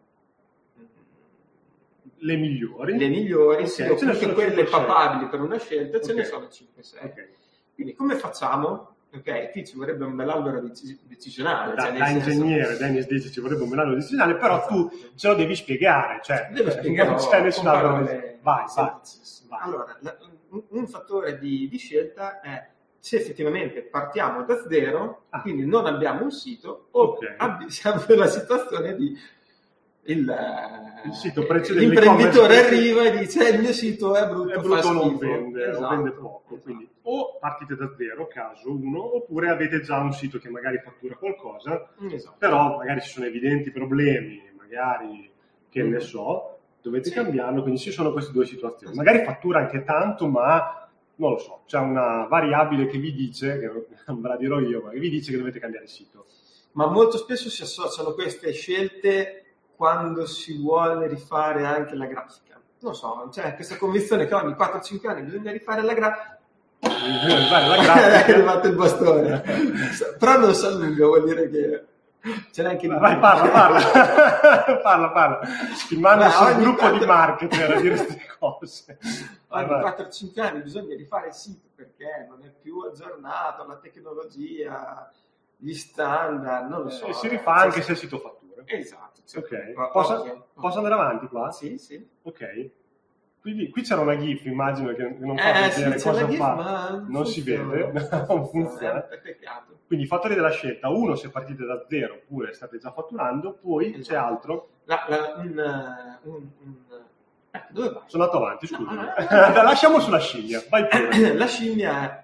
le migliori. Le migliori, okay. sì, oppure quelle papabili per una scelta, okay. Ce ne sono cinque sei. Okay. Quindi come facciamo? Ok, qui ci vorrebbe un bell'albero decisionale. Da, cioè da ingegnere, senso... Dennis dice ci vorrebbe un bell'albero decisionale, però esatto. Tu ce lo devi spiegare. Cioè, Devo spiegare, non c'è nessun altro. Vai, vai, vai. Allora, la, un, un fattore di, di scelta è se effettivamente partiamo da zero, ah. quindi non abbiamo un sito, o okay. abbi- siamo nella situazione di il, il sito precedente, l'imprenditore arriva e dice il mio sito è brutto, è brutto fa non schifo. vende, esatto, o vende poco, esatto. Quindi o partite da zero, caso uno, oppure avete già un sito che magari fattura qualcosa, esatto. Però magari ci sono evidenti problemi, magari che mm. ne so, dovete sì. cambiarlo, quindi ci sono queste due situazioni. Esatto. Magari fattura anche tanto, ma non lo so, c'è una variabile che vi dice, che non ve la dirò io, ma che vi dice che dovete cambiare sito. Ma molto spesso si associano queste scelte quando si vuole rifare anche la grafica. Non so, c'è questa convinzione che ogni quattro cinque anni bisogna rifare la grafica. la grafica. È arrivato il bastone. Però non si allunga, vuol dire che ce n'è anche di Vai, parla, parla. parla, parla. Ti mando sul gruppo quattro... di marketer a dire queste cose. Ogni quattro cinque anni bisogna rifare il sito perché non è più aggiornato, la tecnologia, gli standard, non lo so. E si rifà anche se il sito fattura. Esatto. Cioè, ok. Posso, okay. posso andare avanti qua? Sì, sì. Ok. Quindi qui c'era una GIF, immagino che non fa eh, vedere sì, cosa GIF, fa. Non funziona. si vede, non funziona. È peccato. Quindi fattori della scelta, uno se partite da zero oppure state già fatturando, poi esatto. C'è altro. La, la, un, un, un... Eh, dove vai? Sono andato avanti, scusa. No, no, no. Lasciamo sulla scimmia, vai pure. La scimmia è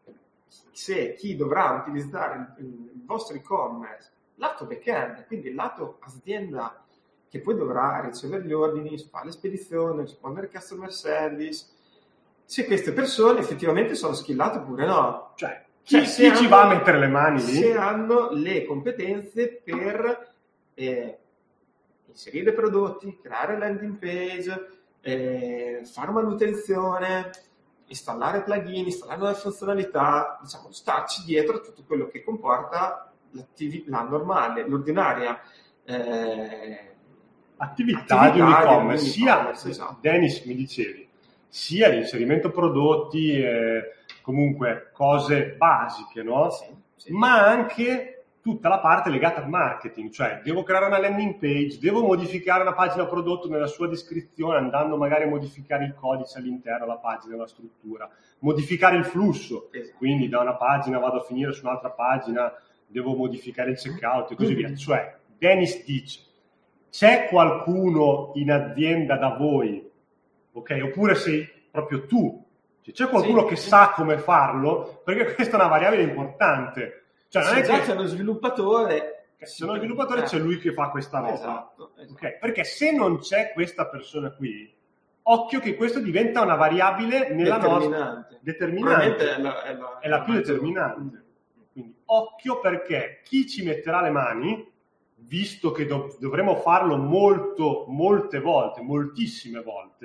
se chi dovrà utilizzare il, il vostro e-commerce lato back-end, quindi il lato azienda che poi dovrà ricevere gli ordini, fare le spedizioni, rispondere al customer service, se queste persone effettivamente sono skillate oppure no. Cioè, chi, cioè, chi hanno, ci va a mettere le mani lì? Se hanno le competenze per eh, inserire prodotti, creare landing page, eh, fare manutenzione, installare plugin, installare nuove funzionalità, diciamo, starci dietro a tutto quello che comporta la normale, l'ordinaria eh, attività, attività di un e-commerce, sia, esatto. Dennis mi dicevi, sia l'inserimento prodotti, eh, comunque cose basiche, no? Sì, sì. Ma anche tutta la parte legata al marketing, cioè devo creare una landing page, devo modificare una pagina prodotto nella sua descrizione, andando magari a modificare il codice all'interno della pagina, della struttura, modificare il flusso, esatto. Quindi da una pagina vado a finire su un'altra pagina, devo modificare il checkout e così via. Cioè, Dennis dice, c'è qualcuno in azienda da voi, ok? Oppure sei proprio tu, cioè, c'è qualcuno sì, che sì. sa come farlo? Perché questa è una variabile importante. Cioè, non sì, è già che c'è uno sviluppatore. Se uno sviluppatore eh. c'è lui che fa questa roba. Esatto, esatto. Okay? Perché se non c'è questa persona qui, occhio che questo diventa una variabile nella determinante. nostra determinante. È la, è la, è la più determinante. Quindi occhio perché chi ci metterà le mani, visto che dov- dovremo farlo molto, molte volte, moltissime volte,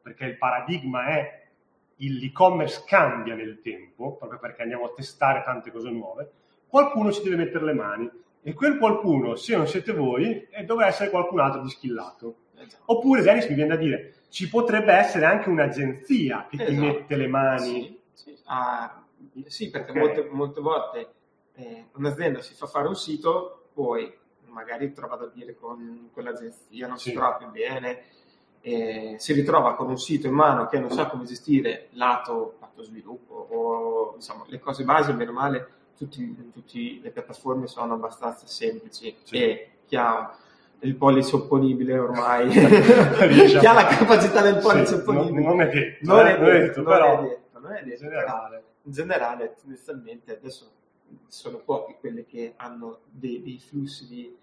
perché il paradigma è l'e-commerce cambia nel tempo, proprio perché andiamo a testare tante cose nuove, qualcuno ci deve mettere le mani, e quel qualcuno, se non siete voi, dovrebbe essere qualcun altro di skillato. Esatto. Oppure, Dennis, mi viene da dire, ci potrebbe essere anche un'agenzia che esatto. ti mette le mani. Sì, sì. Ah, sì perché Okay. molte, molte volte eh, un'azienda si fa fare un sito, poi magari trova da dire con quell'agenzia, non Sì. si trova più bene, eh, si ritrova con un sito in mano che non sa come gestire lato, lato sviluppo, o insomma le cose base, meno male, tutte le piattaforme sono abbastanza semplici, Sì. e chi ha il pollice opponibile ormai chi ha la capacità del pollice Sì, opponibile non, non è detto, non, eh, è, non è detto, detto, non però è detto, non è detto, in generale. in generale tendenzialmente adesso sono pochi quelli che hanno dei, dei flussi di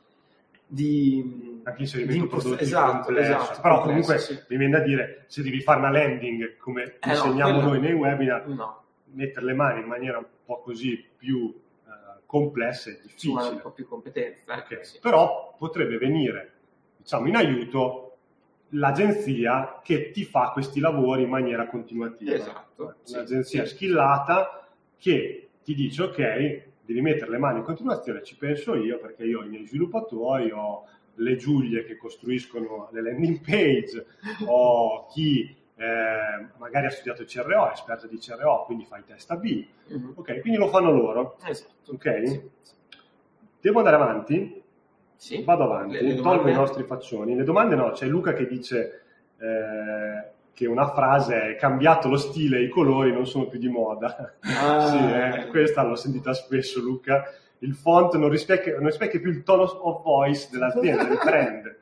di anche inserimento di impost- prodotti esatto, complesso, esatto, però complesso, comunque sì. mi viene da dire, se devi fare una landing come Eh no, insegniamo quello- noi nei webinar, no, mettere le mani in maniera un po' così più eh, complessa è ci vuole un difficile. po' più competenza, ecco, Ok, sì. però potrebbe venire, diciamo, in aiuto l'agenzia che ti fa questi lavori in maniera continuativa. Esatto, sì, Un'agenzia sì, skillata che ti dice, ok, devi mettere le mani in continuazione, ci penso io, perché io ho i miei sviluppatori, ho le Giulie che costruiscono le landing page, ho chi eh, magari ha studiato C R O, è esperto di C R O, quindi fa i test A B. Mhm. Ok, quindi lo fanno loro. Esatto. Ok? Sì, sì. Devo andare avanti? Sì. Vado avanti, Le- le tolgo domande? i nostri faccioni. Le domande no, c'è Luca che dice eh, che una frase è cambiato lo stile e i colori non sono più di moda. Ah. Sì, eh, questa l'ho sentita spesso, Luca. Il font non rispecchia, non rispecchia più il tono of voice dell'azienda, del brand.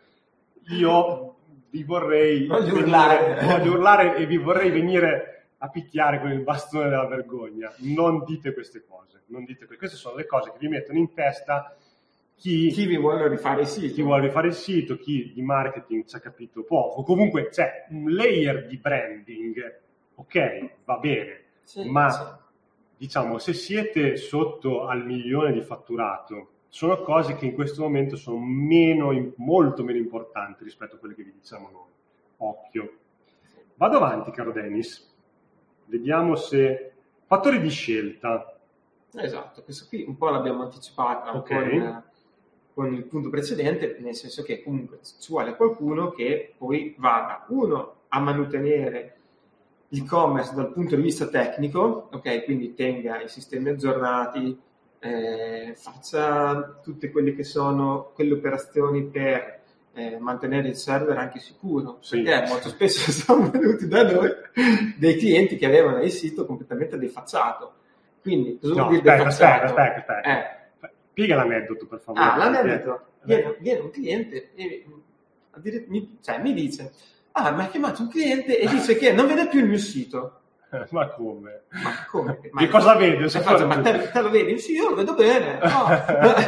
Io vi vorrei Voglio venire- urlare. voglio urlare e vi vorrei venire a picchiare con il bastone della vergogna. Non dite queste cose, non dite que- queste sono le cose che vi mettono in testa chi, Chi vi vuole rifare i siti? chi vuole rifare il sito, chi di marketing ci ha capito poco. Comunque c'è un layer di branding, ok, va bene, Sì, ma sì. diciamo se siete sotto al milione di fatturato, sono cose che in questo momento sono meno, molto meno importanti rispetto a quelle che vi diciamo noi. Occhio. Vado avanti, caro Dennis. Vediamo se... Fattori di scelta. Esatto, questo qui un po' l'abbiamo anticipata Ok. con, con il punto precedente, nel senso che comunque ci vuole qualcuno che poi vada, uno, a mantenere l'e-commerce dal punto di vista tecnico, ok, quindi tenga i sistemi aggiornati, eh, faccia tutte quelle che sono quelle operazioni per eh, mantenere il server anche sicuro, Sì. perché molto spesso sono venuti da noi dei clienti che avevano il sito completamente defacciato. Quindi, cosa vuol No, dire aspetta, aspetta, defacciato? aspetta, aspetta. Eh. Spiega l'aneddoto, per favore. Ah, l'aneddoto. perché- Viene, viene un cliente e addir- mi, cioè, mi dice, ah, mi ha chiamato un cliente e dice che non vede più il mio sito. Ma come? Ma come? Che cosa vede? Se faccio, ma te, te lo vedi? Sì, io lo vedo bene. No.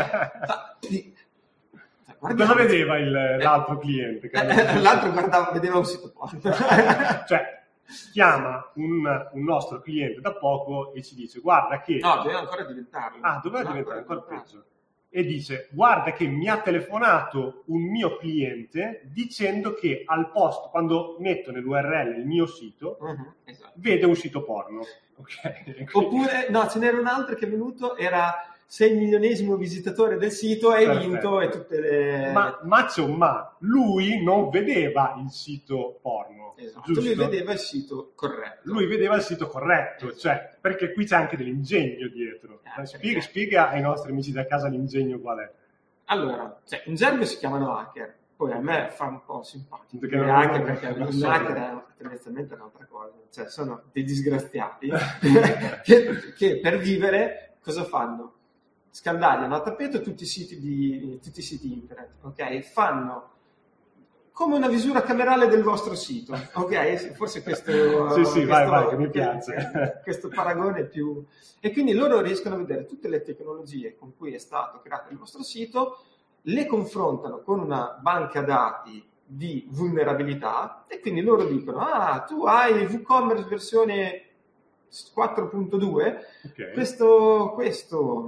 Sì. Cosa vedeva il- l'altro cliente? Che Eh, l'altro guardava, vedeva un sito porno. Cioè, chiama un, un nostro cliente da poco e ci dice, guarda che... No, doveva ancora diventarlo. Ah, doveva No, diventare ancora diventare. peggio. E dice, guarda che mi ha telefonato un mio cliente dicendo che al posto, quando metto nell'U R L il mio sito, Mhm, esatto. vede un sito porno. Ok? Oppure, no, ce n'era un altro che è venuto, era sei milionesimo visitatore del sito, hai Perfetto. vinto e tutte le... Ma, ma c'è un ma, lui non vedeva il sito porno, Esatto, giusto? lui vedeva il sito corretto. Lui vedeva il sito corretto, Esatto. cioè, perché qui c'è anche dell'ingegno dietro. Eh, Spiega, perché- spiega ai nostri amici da casa l'ingegno qual è. Allora, cioè, in gergo si chiamano hacker, poi a me fa un po' simpatico Perché dire non- hacker, non- perché non un so. hacker è tendenzialmente un'altra cosa, cioè sono dei disgraziati che, che per vivere cosa fanno? Scandagliano a tappeto tutti i siti di tutti i siti internet, ok? Fanno come una visura camerale del vostro sito, ok? Forse questo, Sì, sì, questo, vai, vai, che mi piace. questo paragone è più... E quindi loro riescono a vedere tutte le tecnologie con cui è stato creato il vostro sito, le confrontano con una banca dati di vulnerabilità e quindi loro dicono, ah, tu hai WooCommerce versione quattro punto due, Ok. questo, questo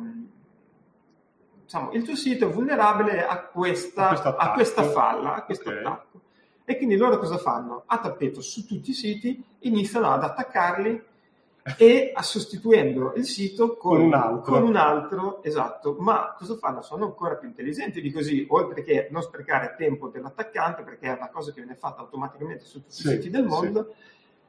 diciamo, il tuo sito è vulnerabile a questa, A questo attacco. a questa falla, a questo Ok. attacco. E quindi loro cosa fanno? A tappeto su tutti i siti iniziano ad attaccarli e a sostituendo il sito con, con un altro. Con un altro, esatto. Ma cosa fanno? Sono ancora più intelligenti di così, oltre che non sprecare tempo dell'attaccante, perché è una cosa che viene fatta automaticamente su tutti sì, i siti del mondo, sì.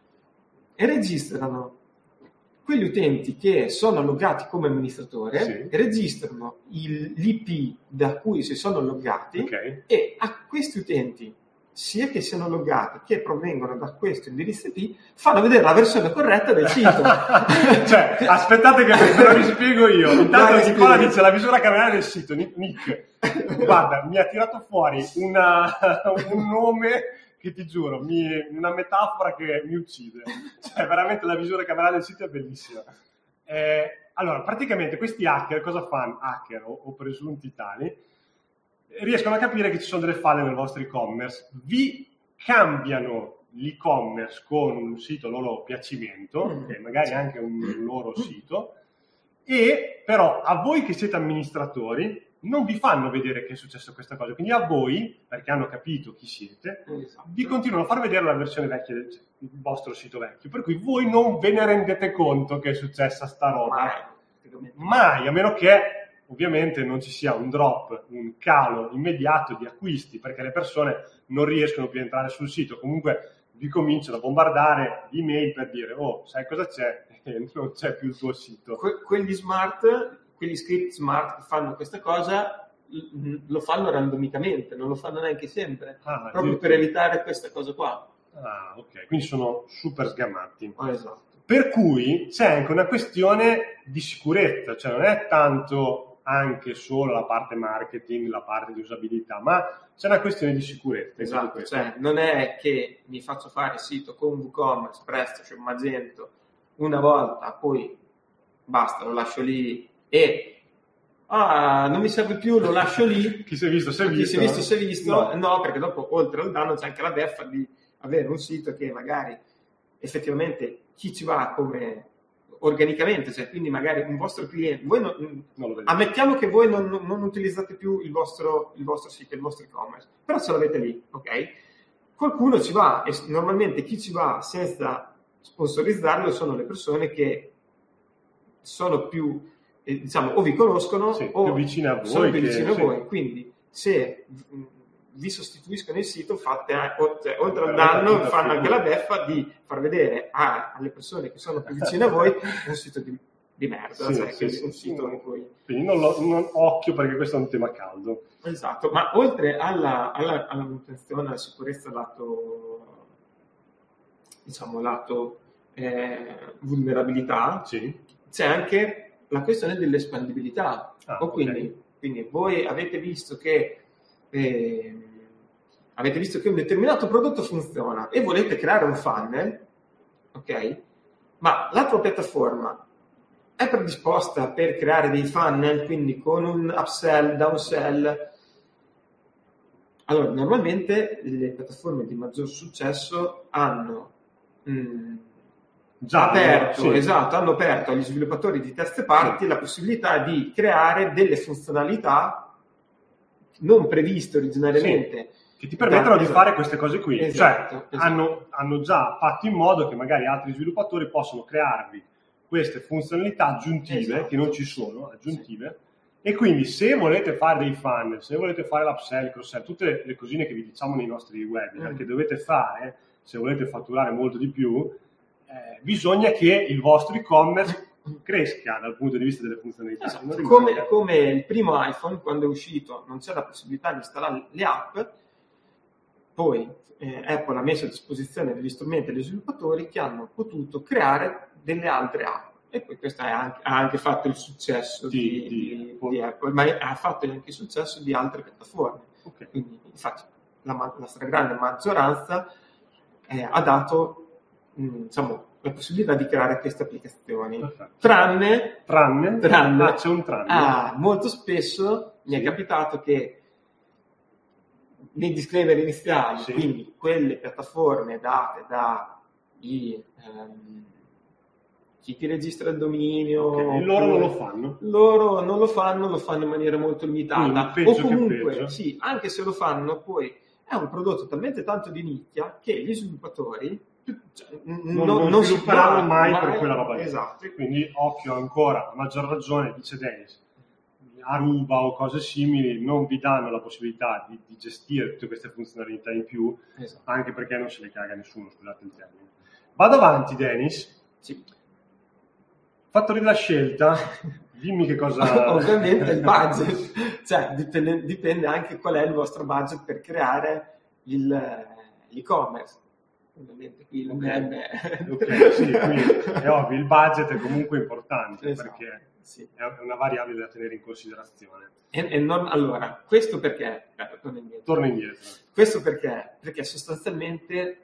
E registrano quegli utenti che sono loggati come amministratore, sì. Registrano il, l'I P da cui si sono loggati, okay. E a questi utenti, sia che siano loggati che provengono da questo indirizzo I P, fanno vedere la versione corretta del sito. Cioè, aspettate che ve lo rispiego io. Intanto Nicola dice la misura camerale del sito. Nick, guarda, mi ha tirato fuori una, un nome che ti giuro, mi, una metafora che mi uccide. Cioè, veramente la misura camerale del sito è bellissima. Eh, allora, praticamente questi hacker cosa fanno? Hacker o, o presunti tali, riescono a capire che ci sono delle falle nel vostro e-commerce, vi cambiano l'e-commerce con un sito loro piacimento, mm. che magari anche un loro sito, e però a voi che siete amministratori non vi fanno vedere che è successo questa cosa, quindi a voi, perché hanno capito chi siete, esatto. Vi continuano a far vedere la versione vecchia del vostro sito vecchio, per cui voi non ve ne rendete conto che è successa sta roba. Mai, Mai a meno che ovviamente non ci sia un drop, un calo immediato di acquisti, perché le persone non riescono più a entrare sul sito, comunque vi cominciano a bombardare di email per dire oh, sai cosa c'è? E non c'è più il tuo sito. Que- quelli smart, quegli script smart che fanno questa cosa lo fanno randomicamente, non lo fanno neanche sempre, ah, proprio per evitare questa cosa qua. Ah, ok, quindi sono super sgamati. Oh, esatto. Per cui c'è anche una questione di sicurezza, cioè non è tanto anche solo la parte marketing, la parte di usabilità, ma c'è una questione di sicurezza. Esatto, cioè non è che mi faccio fare il sito con WooCommerce, PrestaShop, Magento una volta, poi basta, lo lascio lì e ah, non mi serve più, lo lascio lì. Chi si è visto, si è visto. Chi si è visto, si è visto. No. no, perché dopo, oltre al danno, c'è anche la beffa di avere un sito che magari effettivamente chi ci va come organicamente, cioè quindi magari un vostro cliente, voi non, non lo ammettiamo che voi non, non utilizzate più il vostro, il vostro sito, il vostro e-commerce, però ce l'avete lì, ok? Qualcuno ci va e normalmente chi ci va senza sponsorizzarlo sono le persone che sono più, eh, diciamo, o vi conoscono sì, o più vicine a voi, sono più vicine che, a voi, sì. Quindi se vi sostituiscono il sito, fate, cioè, oltre al danno, fanno anche la beffa di far vedere a, alle persone che sono più vicine a voi un sito di, di merda, sì, cioè, sì, sì, un sito in cui... Quindi non, lo, non occhio, perché questo è un tema caldo. Esatto, ma oltre alla, alla, alla manutenzione, alla sicurezza lato, diciamo, lato eh, vulnerabilità, sì. C'è anche la questione dell'espandibilità. Ah, o quindi, okay. quindi voi avete visto che eh, avete visto che un determinato prodotto funziona e volete creare un funnel, ok? Ma la tua piattaforma è predisposta per creare dei funnel, quindi con un upsell, downsell. Allora, normalmente le piattaforme di maggior successo hanno mh, già aperto, sì. esatto, hanno aperto agli sviluppatori di terze parti sì. la possibilità di creare delle funzionalità non previste originariamente. Sì. Che ti permettono di fare queste cose qui. Esatto, cioè, esatto. Hanno, hanno già fatto in modo che magari altri sviluppatori possano crearvi queste funzionalità aggiuntive, esatto. che non ci sono, aggiuntive, sì. E quindi se volete fare dei funnel, se volete fare l'upsell, cross-sell, tutte le, le cosine che vi diciamo nei nostri webinar, mm. che dovete fare se volete fatturare molto di più, eh, bisogna che il vostro e-commerce cresca dal punto di vista delle funzionalità. Esatto. Come, come il primo iPhone, quando è uscito, non c'è la possibilità di installare le app. Poi eh, Apple ha messo a disposizione degli strumenti agli sviluppatori che hanno potuto creare delle altre app. E poi questo ha anche, ha anche fatto il successo di, di, di, di Apple, ma ha fatto anche il successo di altre piattaforme. Okay. Quindi, infatti, la, la stragrande maggioranza eh, ha dato mh, diciamo, la possibilità di creare queste applicazioni. Perfetto. Tranne, tranne, tranne ah, c'è un tranne. Ah, molto spesso sì. mi è capitato che nei disclaimer iniziali, sì. quindi quelle piattaforme date da i, ehm, chi ti registra il dominio, okay. loro non lo fanno. Loro non lo fanno, lo fanno in maniera molto limitata. Quindi, o comunque, sì, anche se lo fanno, poi è un prodotto talmente tanto di nicchia che gli sviluppatori cioè, non, non, non svilupperanno mai, mai per quella roba lì. Esatto. Quindi occhio ancora, a maggior ragione, dice Dennis, Aruba o cose simili non vi danno la possibilità di, di gestire tutte queste funzionalità in più, esatto. Anche perché non se le caga nessuno, scusate il termine. Vado avanti, Dennis. Sì. Fatto la scelta, dimmi che cosa... Ovviamente il budget, cioè dipende, dipende anche qual è il vostro budget per creare il, l'e-commerce. Ovviamente qui okay. Ok, sì, qui è ovvio, il budget è comunque importante, esatto, perché sì, è una variabile da tenere in considerazione. E, e non, allora, questo perché? Eh, torno indietro. Torno indietro. Questo perché? Perché sostanzialmente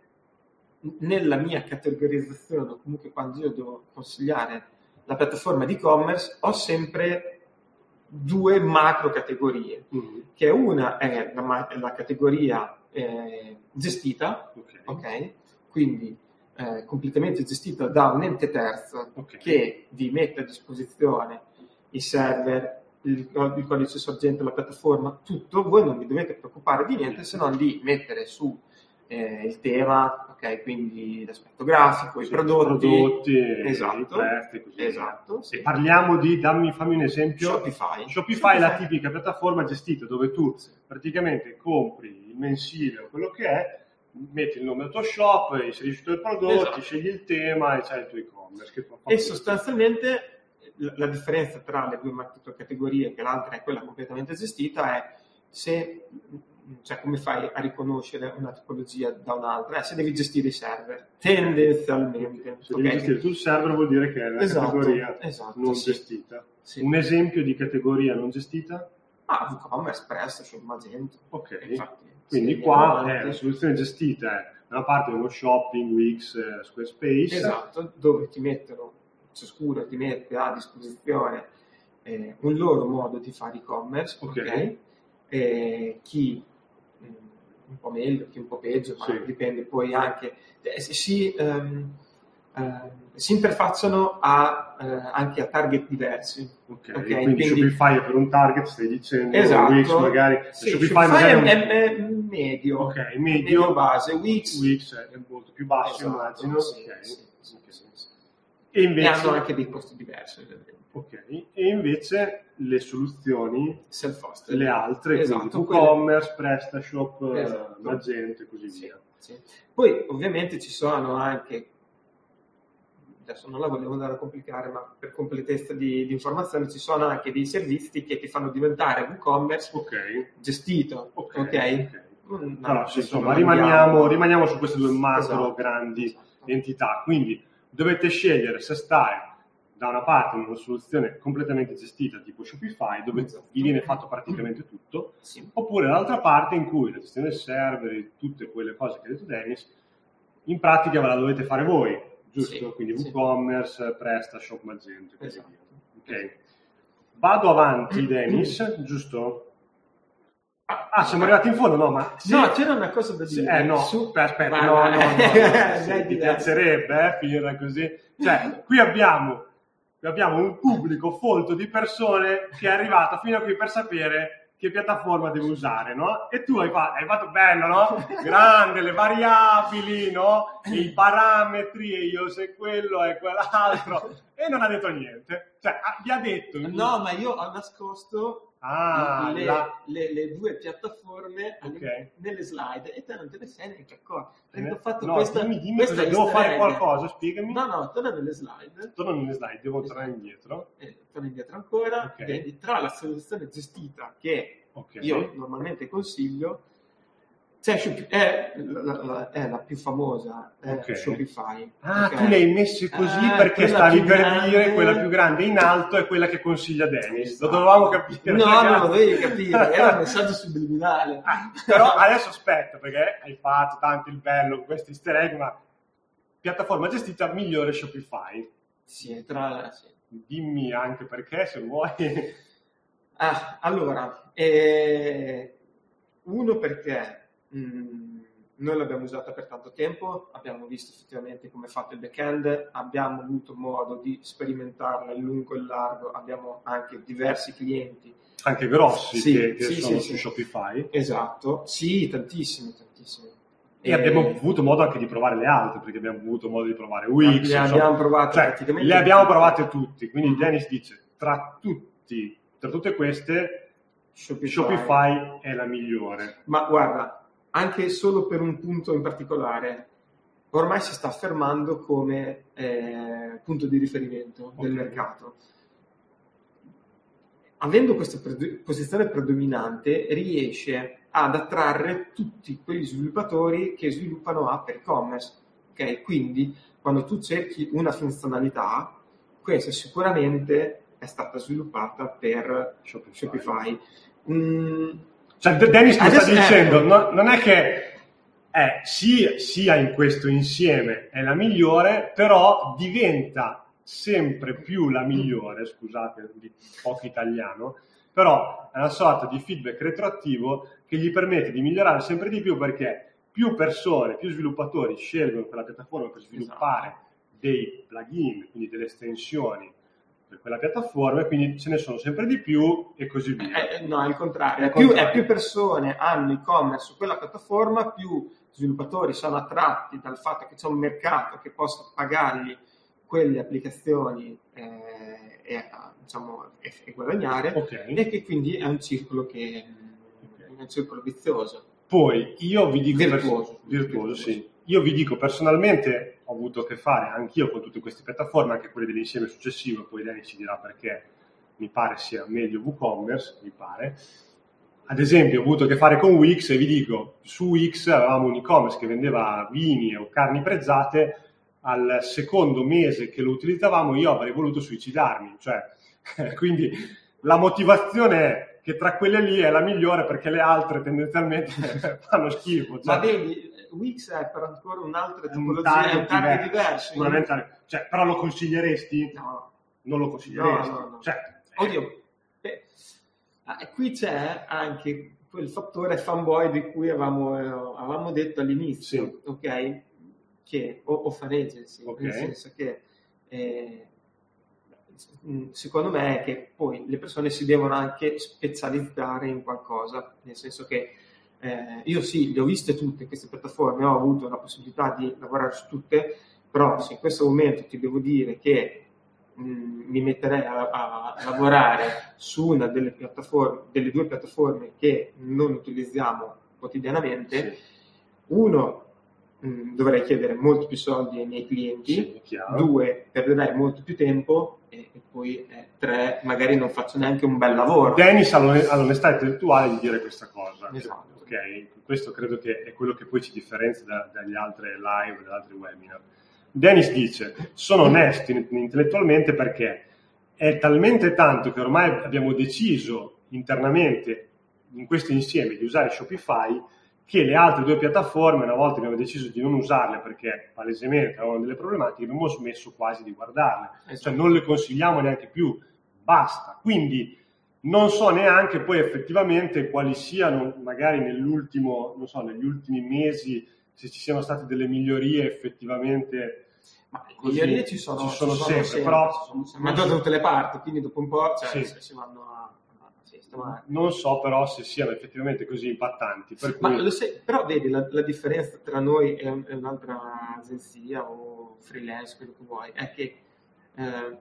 nella mia categorizzazione, o comunque quando io devo consigliare la piattaforma di e-commerce, ho sempre due macro categorie, mm-hmm. che una è la, la categoria eh, gestita, ok, okay? Quindi eh, completamente gestita da un ente terzo, okay, che vi mette a disposizione i server, il, il codice sorgente, la piattaforma, tutto. Voi non vi dovete preoccupare di niente se non di mettere su eh, il tema, ok, quindi l'aspetto grafico, sì, i prodotti, prodotti esatto, i prezzi, così esatto, sì. Parliamo di, dammi, fammi un esempio. Shopify. Shopify è la tipica piattaforma gestita dove tu sì. praticamente compri il mensile o quello che è, metti il nome del tuo shop, inserisci i tuoi prodotti, esatto, scegli il tema e c'hai il tuo e-commerce. Che e sostanzialmente la, la differenza tra le due categorie, che l'altra è quella completamente gestita, è se, cioè come fai a riconoscere una tipologia da un'altra? Eh, se devi gestire i server, tendenzialmente. Se okay. devi gestire tu il server vuol dire che è una esatto, categoria esatto, non sì. gestita. Sì. Un esempio di categoria non gestita? Ah, WooCommerce, PrestaShop, Magento. Ok. Infatti, quindi sì, qua è la soluzione gestita è da una parte uno shopping, Wix, eh, Squarespace. Esatto, dove ti mettono, ciascuno ti mette a disposizione eh, un loro modo di fare e-commerce, ok? okay? E chi mh, un po' meglio, chi un po' peggio, ma sì. dipende poi anche, eh, si, um, uh, si interfacciano a, uh, anche a target diversi. Okay, okay, quindi, quindi Shopify è per un target, stai dicendo, esatto, Wix magari, sì, Shopify, Shopify magari è, è, è medio, okay, medio, medio base, Wix, Wix è molto più basso, esatto, immagino, sì, okay. sì, sì, sì, sì. E invece e hanno anche dei costi diversi. Ok, e invece le soluzioni self-hosted, le altre, esatto, quindi WooCommerce, PrestaShop, esatto, Magento e così sì, via. Sì. Poi ovviamente ci sono anche, adesso non la volevo andare a complicare, ma per completezza di, di informazione ci sono anche dei servizi che ti fanno diventare WooCommerce okay. gestito, ok? okay? okay. Però sì, insomma rimaniamo, rimaniamo su queste due macro esatto, grandi esatto. entità, quindi dovete scegliere se stare da una parte in una soluzione completamente gestita tipo Shopify, dove esatto. vi viene fatto praticamente tutto, sì. oppure dall'altra parte in cui la gestione del server e tutte quelle cose che ha detto Dennis, in pratica ve la dovete fare voi, giusto? Sì, quindi sì. WooCommerce, PrestaShop, Magento e così esatto. via. Ok. Vado avanti, Dennis, giusto? Ah, siamo arrivati in fondo, no? Ma sì. No, c'era una cosa da dire. Eh no, Su... aspetta, vai, no, vai. no, no, no, no. Sì, mi piacerebbe eh, finirla così. Cioè, qui abbiamo, abbiamo un pubblico folto di persone che è arrivato fino a qui per sapere che piattaforma devo usare, no? E tu hai fatto, hai fatto bello, no? Grande, le variabili, no? E i parametri, e io se quello è quell'altro. E non ha detto niente. Cioè, vi ha detto... No, ma io ho nascosto ah, le, la... le, le due piattaforme okay. nelle slide e te non te ne sei neanche accorto. Perché ho fatto no, questa, dimmi, dimmi questa cosa, devo fare qualcosa, spiegami. No, no, torna nelle slide. Torna nelle slide, devo tornare indietro. Eh, torna indietro ancora. Okay. Vedi, tra la soluzione gestita che okay. io normalmente consiglio, cioè, è, la, è la più famosa, è okay. Shopify. Ah, okay. tu le hai messe così ah, perché stavi per grande... dire quella più grande in alto è quella che consiglia Dennis. Esatto. Lo dovevamo capire. No, ragazzi. Non lo dovevi capire, era un messaggio subliminale. Ah, però adesso aspetta, perché hai fatto tanto il bello, questi easter egg, ma piattaforma gestita migliore Shopify. Sì, tra... Sì. Dimmi anche perché, se vuoi. Ah, allora, eh, uno perché... Mm, noi l'abbiamo usata per tanto tempo, abbiamo visto effettivamente come è fatto il back-end, abbiamo avuto modo di sperimentarla in lungo e largo, abbiamo anche diversi clienti. Anche grossi sì, che, che sì, sono sì, su sì. Shopify. Esatto, sì, tantissimi, tantissimi. E, e abbiamo avuto modo anche di provare le altre, perché abbiamo avuto modo di provare Wix. Le abbiamo insomma, provate cioè, praticamente le abbiamo tutte. provate tutti, quindi Mm-hmm. Dennis dice, tra tutti, tra tutte queste, Shopify. Shopify è la migliore. Ma guarda, anche solo per un punto in particolare, ormai si sta affermando come eh, punto di riferimento okay. del mercato. Avendo questa pre- posizione predominante, riesce ad attrarre tutti quegli sviluppatori che sviluppano app per e-commerce. Okay? Quindi, quando tu cerchi una funzionalità, questa sicuramente è stata sviluppata per Shopify. Shopify. Mm, cioè, Dennis mi sta dicendo, ecco, no, non è che è, sia, sia in questo insieme è la migliore, però diventa sempre più la migliore, scusate di poco italiano, però è una sorta di feedback retroattivo che gli permette di migliorare sempre di più, perché più persone, più sviluppatori scelgono quella piattaforma per sviluppare esatto. dei plugin, quindi delle estensioni per quella piattaforma, e quindi ce ne sono sempre di più e così via. Eh, no, è il contrario. È più, contrario. È più persone hanno e-commerce su quella piattaforma, più sviluppatori sono attratti dal fatto che c'è un mercato che possa pagargli quelle applicazioni eh, e, diciamo, e, e guadagnare, okay. e che quindi è un circolo che okay. è un circolo vizioso. Poi io vi dico virtuoso, pers- virtuoso, virtuoso, sì. Io vi dico personalmente, ho avuto a che fare anch'io con tutte queste piattaforme, anche quelle dell'insieme successivo, poi Dennis ci dirà perché mi pare sia meglio WooCommerce, mi pare. Ad esempio ho avuto a che fare con Wix, e vi dico, su Wix avevamo un e-commerce che vendeva vini o carni prezzate. Al secondo mese che lo utilizzavamo io avrei voluto suicidarmi, cioè quindi la motivazione è che tra quelle lì è la migliore, perché le altre tendenzialmente fanno schifo. Cioè, ma vedi, Wix è per ancora un'altra tipologia, è un target diverso. Sicuramente, cioè, però lo consiglieresti? No. Non lo consiglieresti? No, no, no. Cioè, oddio, eh, qui c'è anche quel fattore fanboy di cui avevamo, eh, avevamo detto all'inizio, sì. ok? Che, o, o fan agency, okay. nel senso che eh, secondo me è che poi le persone si devono anche specializzare in qualcosa, nel senso che eh, io sì, le ho viste tutte queste piattaforme, ho avuto la possibilità di lavorare su tutte, però se in questo momento ti devo dire che mh, mi metterei a, a, a lavorare su una delle piattaforme, delle due piattaforme che non utilizziamo quotidianamente, sì. uno dovrei chiedere molti più soldi ai miei clienti, sì, due, perderei molto più tempo, e, e poi eh, tre, magari non faccio neanche un bel lavoro. Dennis ha l'onestà intellettuale di dire questa cosa. Esatto. Ok, questo credo che è quello che poi ci differenzia da, dagli altri live, dagli altri webinar. Dennis dice, sono onesti intellettualmente perché è talmente tanto che ormai abbiamo deciso internamente in questo insieme di usare Shopify, che le altre due piattaforme, una volta abbiamo deciso di non usarle perché palesemente avevano delle problematiche, abbiamo smesso quasi di guardarle, esatto. Cioè non le consigliamo neanche più, basta. Quindi non so neanche poi effettivamente quali siano, magari nell'ultimo, non so, negli ultimi mesi, se ci siano state delle migliorie effettivamente. Ma le migliorie ci sono, ci sono, ci sono sempre, sempre, però ci sono, ma da tutte le parti, quindi dopo un po' cioè, sì. si vanno a... Non so però se siano effettivamente così impattanti. Per Ma cui... lo sai, però vedi la, la differenza tra noi e, un, e un'altra agenzia o freelance, quello che vuoi, è che eh,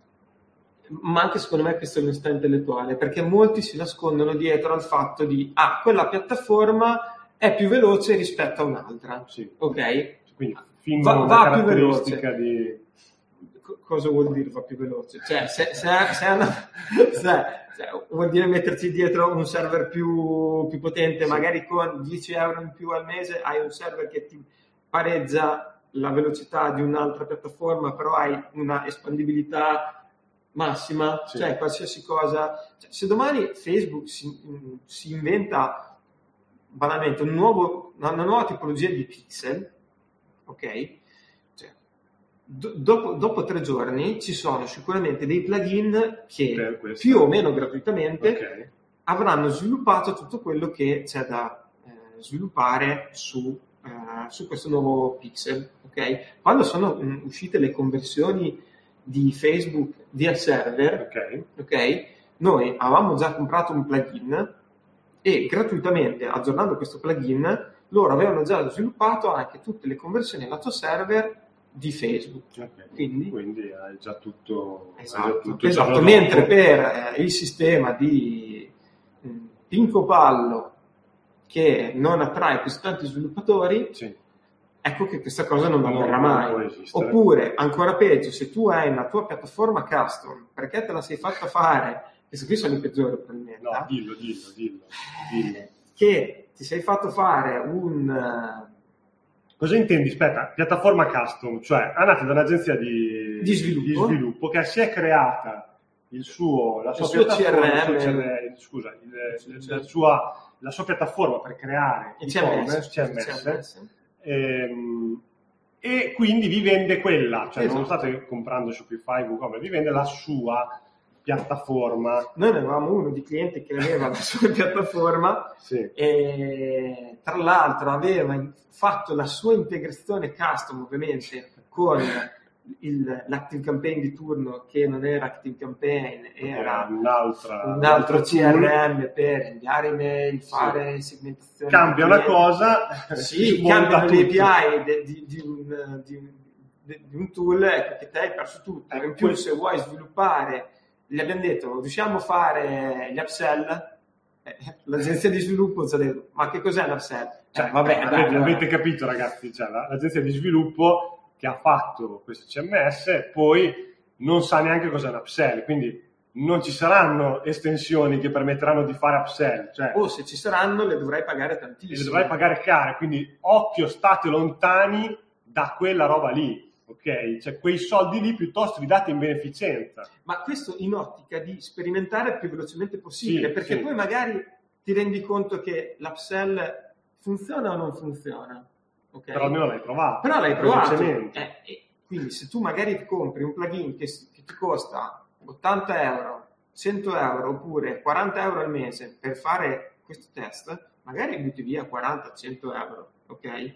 ma anche secondo me questa è l'onestà intellettuale, perché molti si nascondono dietro al fatto di ah, quella piattaforma è più veloce rispetto a un'altra, sì. Ok? Quindi va, una va più veloce. di... Cosa vuol dire va più veloce? Cioè, se, se, se, è una, se cioè, vuol dire metterci dietro un server più, più potente, sì. Magari con dieci euro in più al mese hai un server che ti pareggia la velocità di un'altra piattaforma, però hai una espandibilità massima, sì. Cioè qualsiasi cosa. Cioè, se domani Facebook si, si inventa banalmente un nuovo, una nuova tipologia di pixel, ok? Dopo, dopo tre giorni ci sono sicuramente dei plugin che più o meno gratuitamente okay. avranno sviluppato tutto quello che c'è da eh, sviluppare su uh, su questo nuovo pixel, ok? Quando sono mh, uscite le conversioni di Facebook via server, okay. ok? Noi avevamo già comprato un plugin e gratuitamente, aggiornando questo plugin, loro avevano già sviluppato anche tutte le conversioni lato server di Facebook. Okay. Quindi, Quindi hai già tutto, esatto, hai già tutto esatto. Mentre per eh, il sistema di mh, Pinco Pallo, che non attrae così tanti sviluppatori, sì. ecco che questa cosa non No, avverrà non mai. Oppure, ancora peggio, se tu hai una tua piattaforma custom, perché te la sei fatta fare, questi qui sono i peggiori probabilmente, no, dillo, dillo, dillo, dillo. che ti sei fatto fare un... Cosa intendi? Aspetta, piattaforma custom, cioè è nata da un'agenzia di, di, sviluppo. di sviluppo che si è creata il suo, la sua il piattaforma, suo C R M, il suo, scusa, il, il, la, sua, la sua piattaforma per creare il C M S, C M S, ehm, e quindi vi vende quella, cioè esatto. Non state comprando Shopify, WooCommerce, vi vende la sua piattaforma. Noi avevamo uno di clienti che aveva la sua piattaforma, sì. E tra l'altro aveva fatto la sua integrazione custom ovviamente con il, l'Active Campaign di turno, che non era Active Campaign, era un'altra, un altro C R M per inviare email, fare sì. segmentazione. Cambia una cosa, sì, cambiano le A P I di, di, di, un, di, di, di un tool, ecco, che te hai perso tutto. In più, se vuoi sviluppare, gli abbiamo detto, riusciamo a fare gli upsell? Eh, l'agenzia di sviluppo ci ha detto, ma che cos'è l'upsell? Cioè, eh, vabbè, avete, dai, avete capito, ragazzi, cioè, l'agenzia di sviluppo che ha fatto questo C M S poi non sa neanche cos'è un upsell, quindi non ci saranno estensioni che permetteranno di fare upsell. Cioè, o se ci saranno le dovrai pagare tantissimo. Le dovrai pagare care, quindi occhio, state lontani da quella roba lì. Ok, cioè quei soldi lì piuttosto li date in beneficenza. Ma questo in ottica di sperimentare il più velocemente possibile, sì, perché sì. poi magari ti rendi conto che l'upsell funziona o non funziona. Okay? Però almeno l'hai provato. Però l'hai provato. Eh, e quindi se tu magari compri un plugin che, che ti costa ottanta euro, cento euro oppure quaranta euro al mese per fare questo test, magari butti via quaranta cento euro, ok?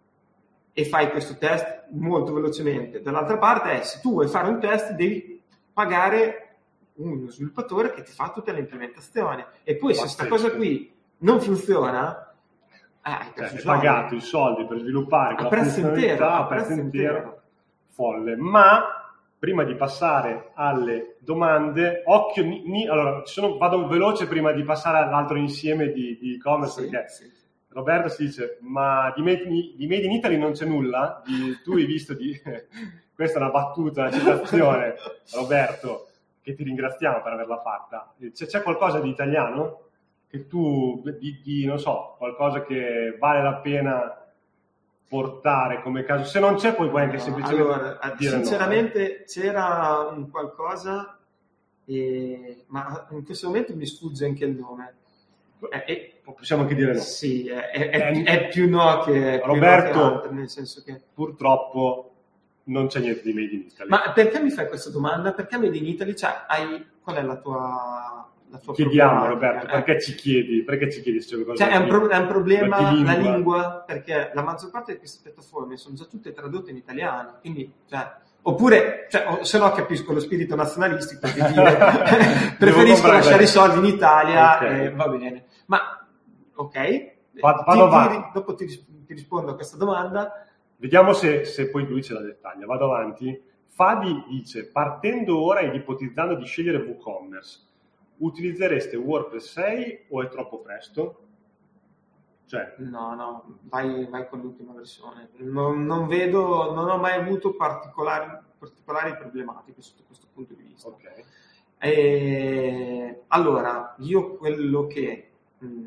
E fai questo test molto velocemente. Dall'altra parte è, se tu vuoi fare un test devi pagare uno sviluppatore che ti fa tutta l'implementazione, e poi se questa cosa qui non funziona, eh, hai cioè, hai pagato i soldi per sviluppare a prezzo intero, a prezzo intero, folle. Ma prima di passare alle domande, occhio, ni, ni, allora ci sono, vado veloce prima di passare all'altro insieme di, di e-commerce, sì, perché sì. Roberto si dice, ma di Made, di Made in Italy non c'è nulla? Di, tu hai visto di... Questa è una battuta, una citazione, Roberto, che ti ringraziamo per averla fatta. C'è, c'è qualcosa di italiano? Che tu, di, di, non so, qualcosa che vale la pena portare come caso? Se non c'è, poi puoi anche no, semplicemente allora, dire sinceramente no, eh. C'era un qualcosa, eh, ma in questo momento mi sfugge anche il nome. Eh, eh, possiamo anche dire no. Sì, è, è, è, è più no che Roberto, più no che altro, nel senso che purtroppo non c'è niente di Made in Italy. Ma perché mi fai questa domanda? Perché Made in Italy? Cioè, hai, qual è la tua, la tua Chiediamo, Roberto, eh. perché ci chiedi? Perché ci chiedi se cioè, è un, pro- è un problema la lingua. la lingua, perché la maggior parte di queste piattaforme sono già tutte tradotte in italiano, quindi, cioè, oppure, cioè, se no capisco lo spirito nazionalistico di dire preferisco lasciare i soldi in Italia, okay. E va bene. Ma, ok, vado, vado ti, ti, dopo ti, ti rispondo a questa domanda. Vediamo se, se poi lui ce la dettaglia. Vado avanti. Fabi dice, partendo ora ed ipotizzando di scegliere WooCommerce, utilizzereste WordPress sei o è troppo presto? Cioè, no, no, vai, vai con l'ultima versione. Non, non vedo, non ho mai avuto particolari, particolari problematiche sotto questo punto di vista. Okay. E, allora, io quello che... Mh,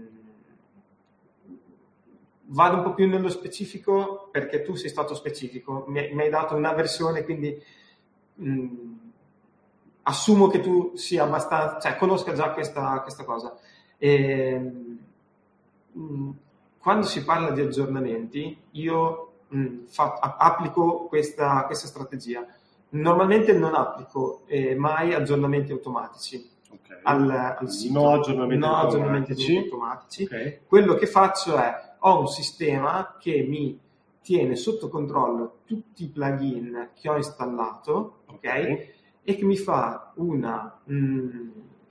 vado un po' più nello specifico perché tu sei stato specifico, mi, mi hai dato una versione, quindi mh, assumo che tu sia abbastanza, cioè conosca già questa, questa cosa. E, mh, quando si parla di aggiornamenti, io mh, fa, applico questa, questa strategia. Normalmente non applico eh, mai aggiornamenti automatici. Okay. Al, al sito. No aggiornamenti no automatici. Aggiornamenti automatici. Okay. Quello che faccio è ho un sistema che mi tiene sotto controllo tutti i plugin che ho installato, ok? Ok. E che mi fa una, mm,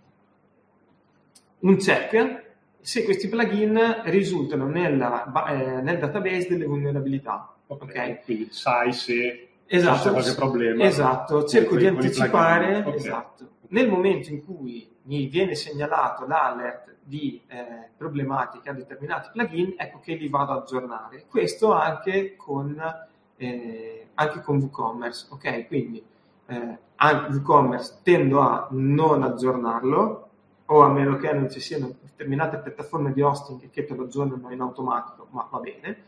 un check se questi plugin risultano nella, ba- eh, nel database delle vulnerabilità. Ok, Ok? quindi sai se Esatto, c'è qualche problema. esatto, con cerco quei- di con i anticipare, plugin. Ok. esatto. Nel momento in cui mi viene segnalato l'alert di eh, problematiche a determinati plugin, ecco che li vado ad aggiornare. Questo anche con, eh, anche con WooCommerce, ok? Quindi eh, anche WooCommerce tendo a non aggiornarlo, o a meno che non ci siano determinate piattaforme di hosting che te lo aggiornano in automatico, ma va bene.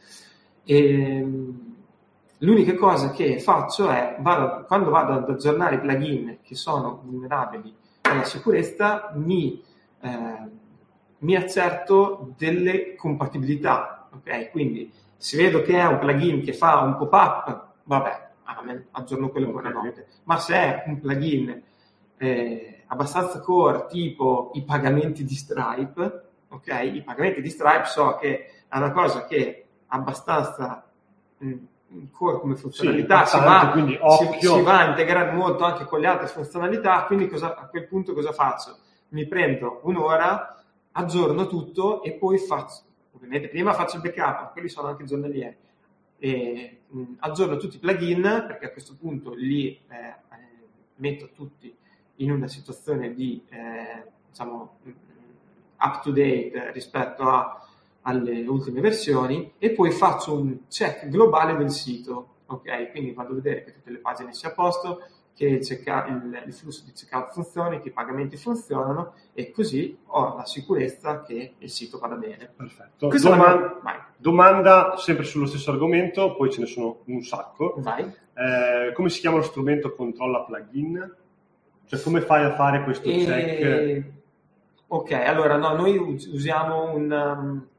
E, l'unica cosa che faccio è, vado, quando vado ad aggiornare i plugin che sono vulnerabili alla sicurezza, mi, eh, mi accerto delle compatibilità, ok? Quindi se vedo che è un plugin che fa un pop-up, vabbè, aggiorno quello Ok. buonanotte. Ma se è un plugin eh, abbastanza core, tipo i pagamenti di Stripe, ok? I pagamenti di Stripe so che è una cosa che abbastanza mh, core come funzionalità, Sì, si, va, quindi si, occhio. si va a integrare molto anche con le altre funzionalità, quindi cosa, a quel punto cosa faccio? Mi prendo un'ora, aggiorno tutto e poi faccio, ovviamente prima faccio il backup, quelli sono anche giornalieri, e, mh, aggiorno tutti i plugin, perché a questo punto li eh, eh, metto tutti in una situazione di eh, diciamo up to date rispetto a alle ultime versioni, e poi faccio un check globale del sito, ok? Quindi vado a vedere che tutte le pagine sia a posto, che il, checkout, il, il flusso di checkout funzioni, che i pagamenti funzionano, e così ho la sicurezza che il sito vada bene. Perfetto. Questa è la Doman- mia- vai. Domanda sempre sullo stesso argomento, poi ce ne sono un sacco. Vai. Eh, come si chiama lo strumento controlla plugin? Cioè come fai a fare questo E- check? Ok, allora no, noi us- usiamo un... um,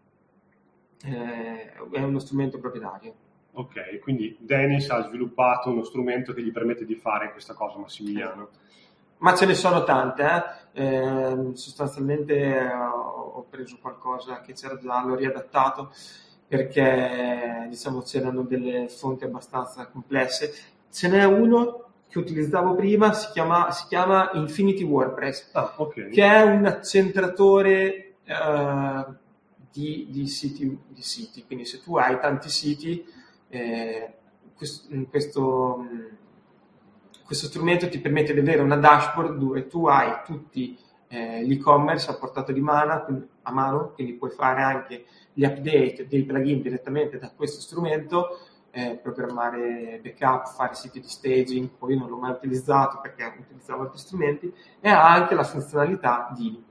eh, è uno strumento proprietario. Ok, quindi Dennis ha sviluppato uno strumento che gli permette di fare questa cosa, Massimiliano. Ma ce ne sono tante, eh? Eh, sostanzialmente eh, ho preso qualcosa che c'era già, l'ho riadattato perché diciamo c'erano delle fonti abbastanza complesse. Ce n'è uno che utilizzavo prima, si chiama, si chiama Infinity WordPress, Ah, ok. che è un accentratore eh, di, di, siti, di siti, quindi se tu hai tanti siti, eh, questo, questo, questo strumento ti permette di avere una dashboard dove tu hai tutti eh, l'e-commerce a portata di mano, quindi, a mano, quindi puoi fare anche gli update dei plugin direttamente da questo strumento, eh, programmare backup, fare siti di staging. Poi io non l'ho mai utilizzato perché utilizzavo altri strumenti, e ha anche la funzionalità di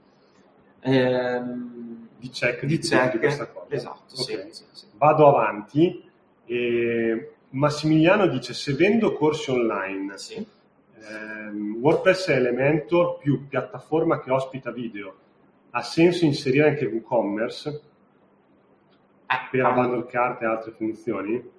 ehm, Di check di di, check, di questa cosa. esatto, sì, Ok. sì, sì. Vado avanti. E Massimiliano dice: se vendo corsi online, Sì. ehm, WordPress è Elementor più piattaforma che ospita video, ha senso inserire anche WooCommerce Eh, per allora, bundle cart e altre funzioni?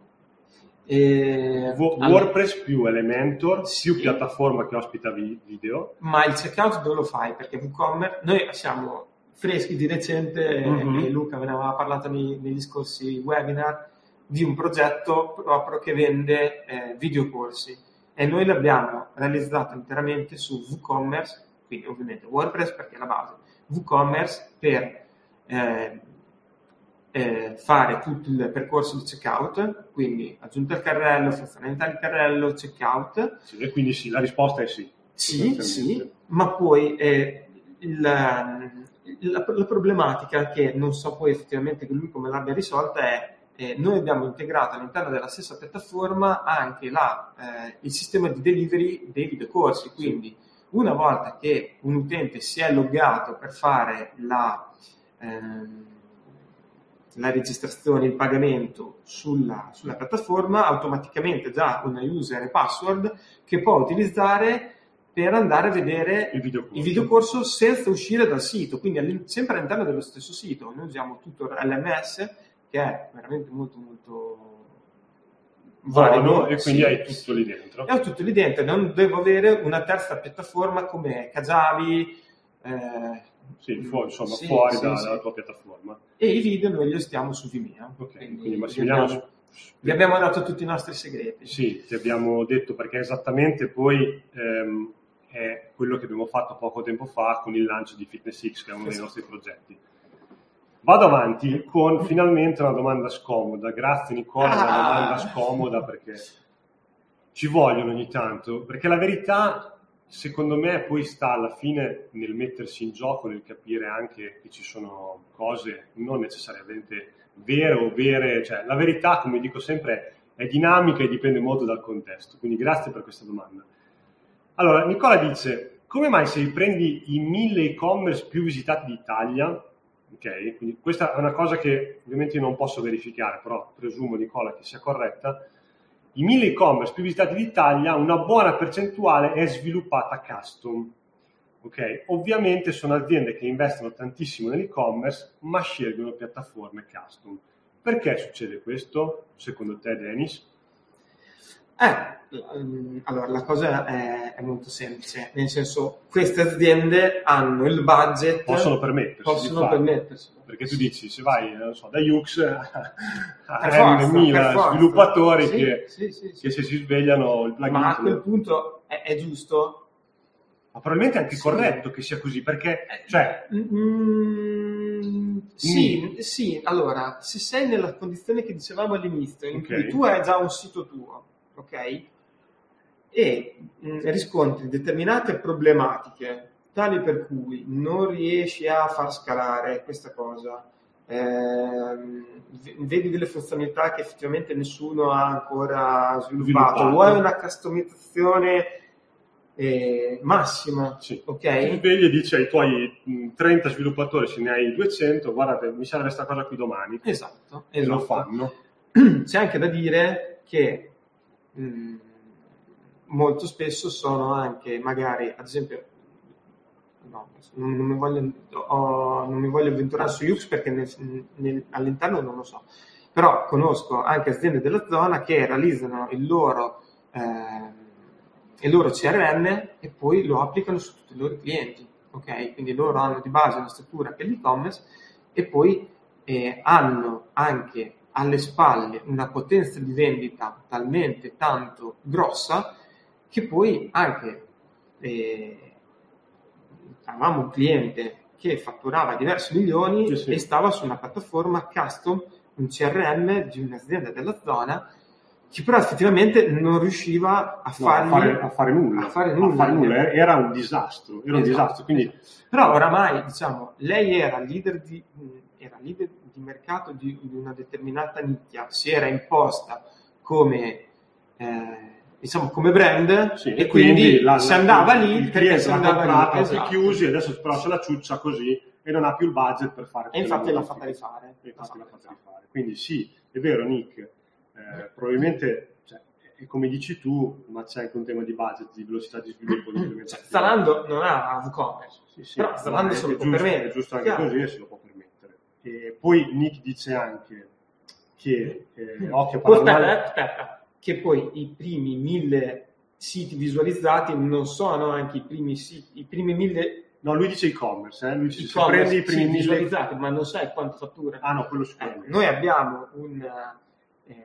eh, Wo- allora, WordPress più Elementor Sì. più piattaforma che ospita vi- video. ma il checkout dove lo fai? Perché WooCommerce, noi siamo freschi di recente, Mhm. e Luca ve ne aveva parlato nei- negli scorsi webinar, di un progetto proprio che vende eh, videocorsi, e noi l'abbiamo realizzato interamente su WooCommerce, quindi ovviamente WordPress perché è la base, WooCommerce per eh, eh, fare tutto il percorso di checkout, quindi aggiunta al carrello, funzionalità del carrello, checkout. Sì, e quindi sì, la risposta è sì. Sì, sostanzialmente. sì, ma poi eh, il, la, la problematica che non so poi effettivamente che lui come l'abbia risolta è eh, noi abbiamo integrato all'interno della stessa piattaforma anche la, eh, il sistema di delivery dei videocorsi, quindi una volta che un utente si è loggato per fare la, ehm, la registrazione, il pagamento sulla, sulla piattaforma, automaticamente già una user e password che può utilizzare per andare a vedere Il videocorso. il videocorso senza uscire dal sito, quindi all'in- sempre all'interno dello stesso sito. Noi usiamo tutto L M S, che è veramente molto molto Buono, e quindi sì, hai tutto sì. lì dentro. E ho tutto lì dentro, non devo avere una terza piattaforma come Kajabi, eh, Sì, fuori, insomma, sì, fuori sì, da- sì. dalla tua piattaforma. e i video noi li ostiamo su Vimeo. Ok, quindi, quindi Massimiliano... Vi abbiamo, vi abbiamo dato tutti i nostri segreti. Sì, ti abbiamo detto perché esattamente poi ehm, è quello che abbiamo fatto poco tempo fa con il lancio di FitnessX, che è uno dei nostri progetti. Vado avanti con finalmente una domanda scomoda. Grazie Nicola, ah. una domanda scomoda perché ci vogliono ogni tanto, perché la verità secondo me poi sta alla fine nel mettersi in gioco, nel capire anche che ci sono cose non necessariamente vere o vere, cioè la verità, come dico sempre, è dinamica e dipende molto dal contesto, quindi grazie per questa domanda. Allora, Nicola dice, come mai se prendi i mille e-commerce più visitati d'Italia, ok, quindi questa è una cosa che ovviamente io non posso verificare, però presumo Nicola che sia corretta, i mille e-commerce più visitati d'Italia, una buona percentuale è sviluppata custom. Okay? Ovviamente sono aziende che investono tantissimo nell'e-commerce, ma scelgono piattaforme custom. Perché succede questo, secondo te, Dennis? Eh, allora, la cosa è, è molto semplice, nel senso, queste aziende hanno il budget... Possono permettersi. Possono permettersi. Perché tu dici, se vai, non so, da Yux a M mille sviluppatori sì, che, sì, sì, sì. che se si svegliano il plugin... Ma a quel punto è, è giusto? Ma probabilmente è anche sì. corretto che sia così, perché... Cioè, mm, sì, mm. sì, allora, se sei nella condizione che dicevamo all'inizio, in okay. cui tu hai già un sito tuo, ok? E mh, riscontri determinate problematiche tali per cui non riesci a far scalare questa cosa, ehm, vedi delle funzionalità che effettivamente nessuno ha ancora sviluppato, sviluppato. O hai una customizzazione eh, massima, sì. ok? Ti svegli e dici ai tuoi trenta sviluppatori, se ne hai duecento, guardate, mi serve questa cosa qui domani. Esatto, e esatto. lo fanno. C'è anche da dire che mh, molto spesso sono anche magari, ad esempio, no, non, non, mi voglio, oh, non mi voglio avventurare su Yux perché nel, nel, all'interno non lo so, però conosco anche aziende della zona che realizzano il loro, eh, il loro C R M e poi lo applicano su tutti i loro clienti, ok? Quindi loro hanno di base una struttura che è l'e-commerce e poi eh, hanno anche alle spalle una potenza di vendita talmente tanto grossa che poi anche eh, avevamo un cliente che fatturava diversi milioni sì, sì. e stava su una piattaforma custom, un C R M di un'azienda della zona che però effettivamente non riusciva a, no, a, fare, a fare nulla, a fare nulla, a fare nulla. Era un disastro, era un esatto. disastro. Quindi... Però oramai diciamo lei era leader di, era leader di mercato di, di una determinata nicchia, si era imposta come eh, diciamo come brand sì, e quindi, quindi la, si andava la, lì il perché si andava lì, esatto. chiusi, adesso però se la ciuccia così e non ha più il budget per fare e infatti l'ha fatta rifare, e infatti l'ha fatta rifare. Quindi sì, è vero Nick, eh, probabilmente cioè, è come dici tu, ma c'è anche un tema di budget, di velocità di sviluppo, di cioè, Zalando non ha WooCommerce, sì, sì, però Zalando se lo può permettere, è giusto anche così e se lo può permettere. E poi Nick dice anche che eh, occhio a parlare aspetta, aspetta, che poi i primi mille siti visualizzati non sono anche i primi siti, i primi mille. No, lui dice e-commerce, eh? Lui dice se prendi i primi sì, mille visualizzati, ma non sai quanto fattura. Ah no, quello sicuramente. Eh, noi abbiamo un, eh,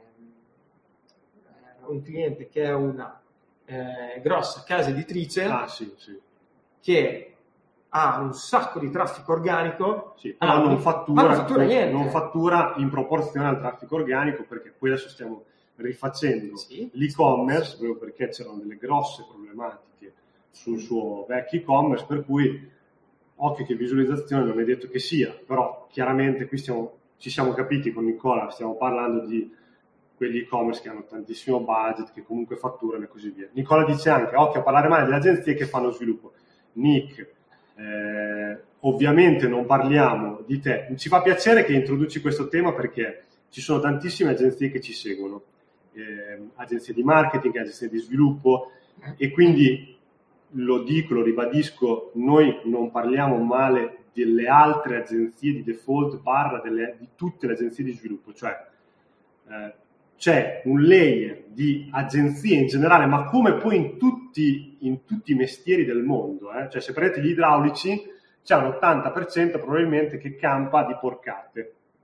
un cliente che è una eh, grossa casa editrice ah, sì, sì. che ha un sacco di traffico organico, sì, però ah, non, fattura, ma non fattura niente. Non fattura in proporzione al traffico organico, perché poi adesso stiamo rifacendo sì, l'e-commerce, sì. proprio perché c'erano delle grosse problematiche sul suo vecchio e-commerce, per cui occhio che visualizzazione non è detto che sia, però chiaramente qui stiamo, ci siamo capiti con Nicola, stiamo parlando di quegli e-commerce che hanno tantissimo budget, che comunque fatturano e così via. Nicola dice anche, occhio a parlare male delle agenzie che fanno sviluppo. Nick, eh, ovviamente non parliamo di te, ci fa piacere che introduci questo tema perché ci sono tantissime agenzie che ci seguono, eh, agenzie di marketing, agenzie di sviluppo, e quindi lo dico, lo ribadisco, noi non parliamo male delle altre agenzie di default barra delle, di tutte le agenzie di sviluppo, cioè eh, c'è un layer di agenzie in generale, ma come poi in tutti, in tutti i mestieri del mondo, eh? Cioè se prendete gli idraulici c'è un ottanta per cento probabilmente che campa di porcate,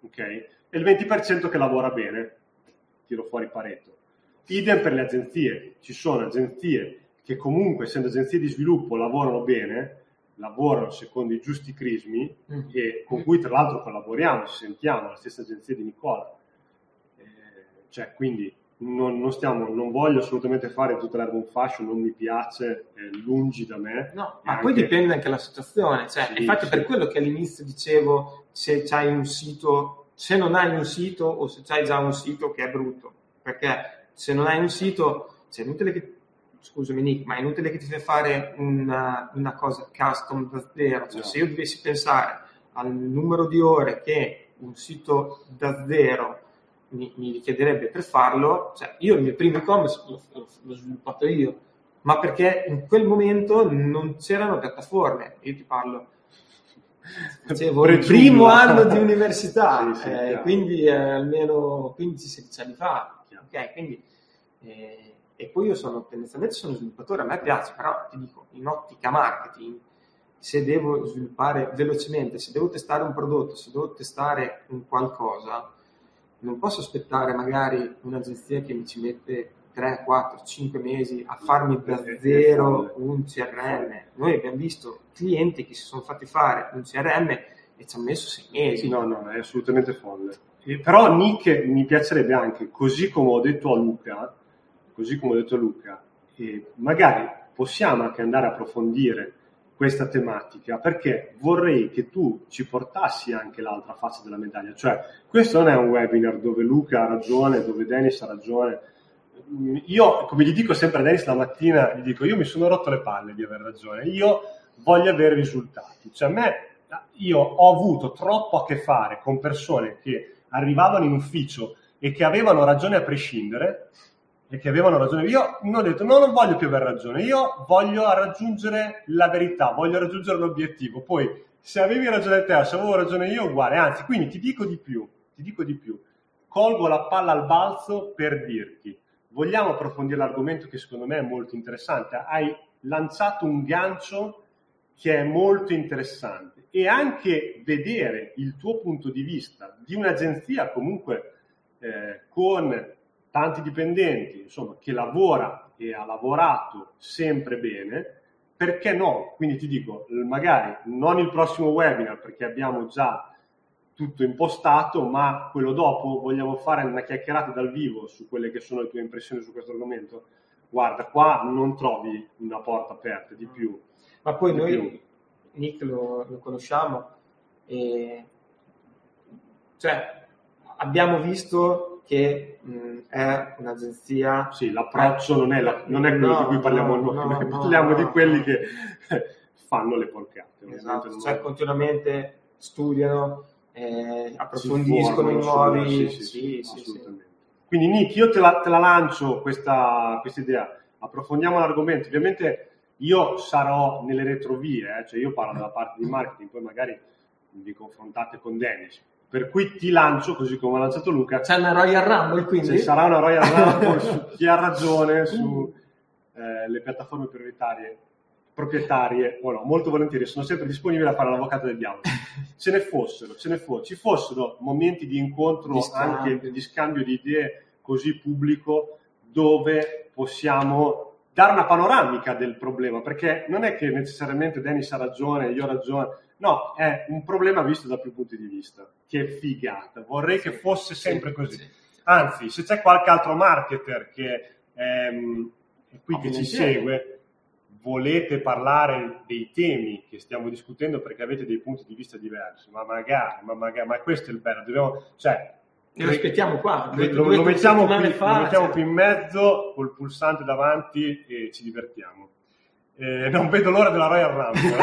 ok? E il venti per cento che lavora bene, tiro fuori Pareto. Idem per le agenzie, ci sono agenzie che comunque, essendo agenzie di sviluppo, lavorano bene, lavorano secondo i giusti crismi mm. e con cui tra l'altro collaboriamo, ci sentiamo, la stessa agenzia di Nicola. Eh, cioè, quindi non, non stiamo, non voglio assolutamente fare tutta l'urban fashion, non mi piace, è lungi da me. No, ma anche... poi dipende anche dalla situazione, cioè, sì, infatti sì. Per quello che all'inizio dicevo, se c'hai un sito, se non hai un sito o se c'hai già un sito che è brutto, perché se non hai un sito, cioè, è inutile che scusami Nick, ma è inutile che ti fai fare una, una cosa custom da zero, cioè no. Se io dovessi pensare al numero di ore che un sito da zero mi, mi richiederebbe per farlo, cioè io il mio primo e-commerce l'ho, l'ho, l'ho sviluppato io, ma perché in quel momento non c'erano piattaforme, io ti parlo, facevo il primo anno di università, sì, sì, eh, quindi eh, almeno quindici sedici anni fa, ok, quindi eh, e poi io sono tendenzialmente sono sviluppatore, a me piace, però ti dico, in ottica marketing, se devo sviluppare velocemente, se devo testare un prodotto, se devo testare un qualcosa, non posso aspettare magari un'agenzia che mi ci mette tre, quattro, cinque mesi a farmi da zero un C R M. Noi abbiamo visto clienti che si sono fatti fare un C R M e ci hanno messo sei mesi. No, no, è assolutamente folle. E però Nick, mi piacerebbe anche, così come ho detto a Luca, così come ho detto a Luca, e magari possiamo anche andare a approfondire questa tematica, perché vorrei che tu ci portassi anche l'altra faccia della medaglia. Cioè, questo non è un webinar dove Luca ha ragione, dove Dennis ha ragione. Io, come gli dico sempre a Dennis la mattina, gli dico, io mi sono rotto le palle di aver ragione, io voglio avere risultati. Cioè, a me, io ho avuto troppo a che fare con persone che arrivavano in ufficio e che avevano ragione a prescindere, e che avevano ragione. Io non ho detto, no, non voglio più aver ragione, io voglio raggiungere la verità, voglio raggiungere l'obiettivo. Poi, se avevi ragione te, se avevo ragione io, uguale. Anzi, quindi ti dico di più, ti dico di più. Colgo la palla al balzo per dirti, vogliamo approfondire l'argomento che secondo me è molto interessante. Hai lanciato un gancio che è molto interessante e anche vedere il tuo punto di vista di un'agenzia comunque eh, con tanti dipendenti, insomma, che lavora e ha lavorato sempre bene, perché no? Quindi ti dico, magari non il prossimo webinar perché abbiamo già tutto impostato, ma quello dopo vogliamo fare una chiacchierata dal vivo su quelle che sono le tue impressioni su questo argomento. Guarda, qua non trovi una porta aperta di più. Ma poi noi, più. Nick lo, lo conosciamo, e cioè abbiamo visto che mh, è un'agenzia. Sì, l'approccio non è, la, non è quello no, di cui parliamo no, noi, no, parliamo no, di quelli no. che fanno le polcate. Esatto, cioè continuamente studiano, eh, approfondiscono i nuovi. Sì, sì, sì, sì, assolutamente. Sì. Quindi Nick, io te la, te la lancio questa, questa idea, approfondiamo l'argomento. Ovviamente io sarò nelle retrovie, eh, cioè io parlo della parte di marketing, poi magari vi confrontate con Dennis. Per cui ti lancio, così come ha lanciato Luca. C'è una Royal Rumble, quindi? Ci sarà una Royal Rumble su chi ha ragione, su eh, le piattaforme prioritarie, proprietarie, o no, molto volentieri, sono sempre disponibile a fare l'avvocato del diavolo. Ce ne fossero, ce ne fossero, ci fossero momenti di incontro, di anche di scambio di idee così pubblico, dove possiamo dare una panoramica del problema, perché non è che necessariamente Dennis ha ragione, io ho ragione, no, è un problema visto da più punti di vista, che figata, vorrei sì, che fosse sempre sì, così. Sì. Anzi, se c'è qualche altro marketer che ehm, è qui che ci segue, volete parlare dei temi che stiamo discutendo perché avete dei punti di vista diversi, ma magari, ma magari, ma questo è il bello, dobbiamo, cioè, e lo aspettiamo qua, lo, lo mettiamo, qui, fa, lo mettiamo cioè... qui in mezzo col pulsante davanti e ci divertiamo. Eh, non vedo l'ora della Royal Rumble.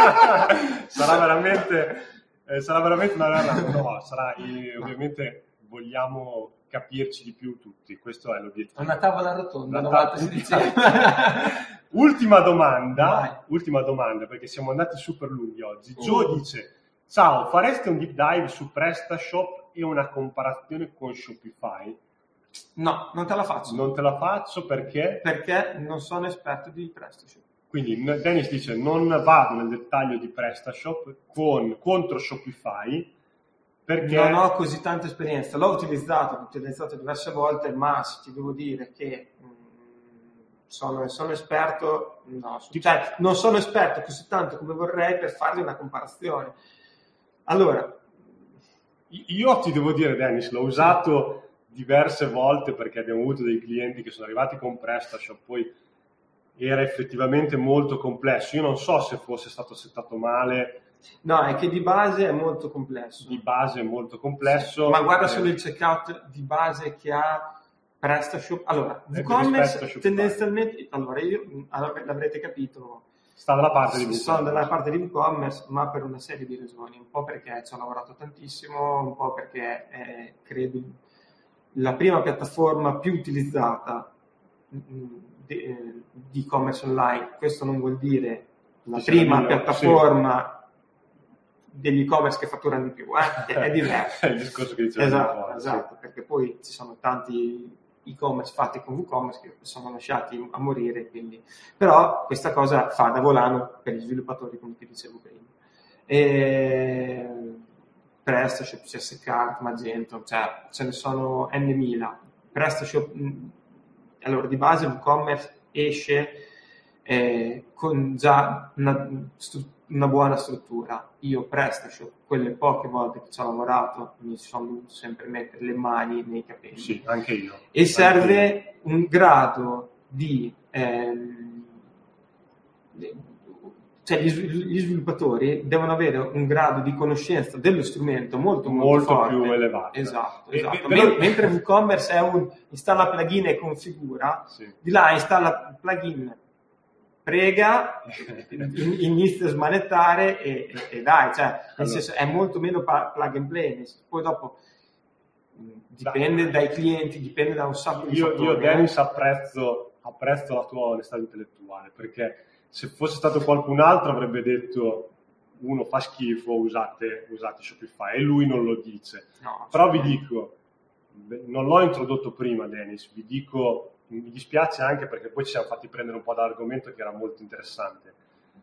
sarà veramente eh, sarà veramente una Royal Rumble. No, sarà eh, ovviamente vogliamo capirci di più tutti, questo è l'obiettivo. Una tavola rotonda, una volta si diceva. ultima domanda Vai. ultima domanda perché siamo andati super lunghi oggi. uh. Joe dice: ciao, fareste un deep dive su PrestaShop e una comparazione con Shopify? No, non te la faccio. Non te la faccio perché? Perché non sono esperto di PrestaShop. Quindi Dennis dice: non vado nel dettaglio di PrestaShop con, contro Shopify perché non ho così tanta esperienza. L'ho utilizzato, l'ho utilizzato diverse volte, ma se ti devo dire che mh, sono, sono esperto, no, cioè non sono esperto così tanto come vorrei per fargli una comparazione. Allora, io ti devo dire, Dennis, l'ho usato diverse volte perché abbiamo avuto dei clienti che sono arrivati con PrestaShop, poi era effettivamente molto complesso. Io non so se fosse stato settato male. No, è che di base è molto complesso. Di base è molto complesso. Sì, ma guarda solo il checkout di base che ha PrestaShop. Allora, WooCommerce tendenzialmente, allora io allora, l'avrete capito, sta dalla parte di WooCommerce. Sto dalla parte di WooCommerce, ma per una serie di ragioni, un po' perché ci ho lavorato tantissimo, un po' perché è, credo, la prima piattaforma più utilizzata di e-commerce online. Questo non vuol dire la sì, prima sì, piattaforma sì. degli e-commerce che fatturano di più, eh? è diverso. È il discorso che dicevo. Esatto, fuori, esatto, sì. Perché poi ci sono tanti e-commerce fatti con WooCommerce che sono lasciati a morire, quindi. Però questa cosa fa da volano per gli sviluppatori, come ti dicevo prima. E... PrestaShop, C S Card, Magento, cioè ce ne sono n mila. PrestaShop, allora di base WooCommerce esce eh, con già una, una buona struttura. Io PrestaShop, quelle poche volte che ci ho lavorato, mi sono dovuto sempre mettere le mani nei capelli. Sì, anche io. E serve io. un grado di... Ehm, cioè gli, gli sviluppatori devono avere un grado di conoscenza dello strumento molto molto, molto forte. più elevato. Esatto, e, esatto. Però... Men- mentre WooCommerce è un installa plugin e configura, sì. Di là installa plugin, prega, inizia a smanettare e, e, e dai, cioè nel allora. senso è molto meno pa- plug and play. Poi dopo dipende dai clienti, dipende da un sacco di io, fattori. Io Dennis apprezzo, apprezzo la tua onestà intellettuale, perché se fosse stato qualcun altro avrebbe detto uno fa schifo, usate, usate Shopify, e lui non lo dice. No, però vi dico, non l'ho introdotto prima Dennis, vi dico, mi dispiace anche perché poi ci siamo fatti prendere un po' dall'argomento che era molto interessante.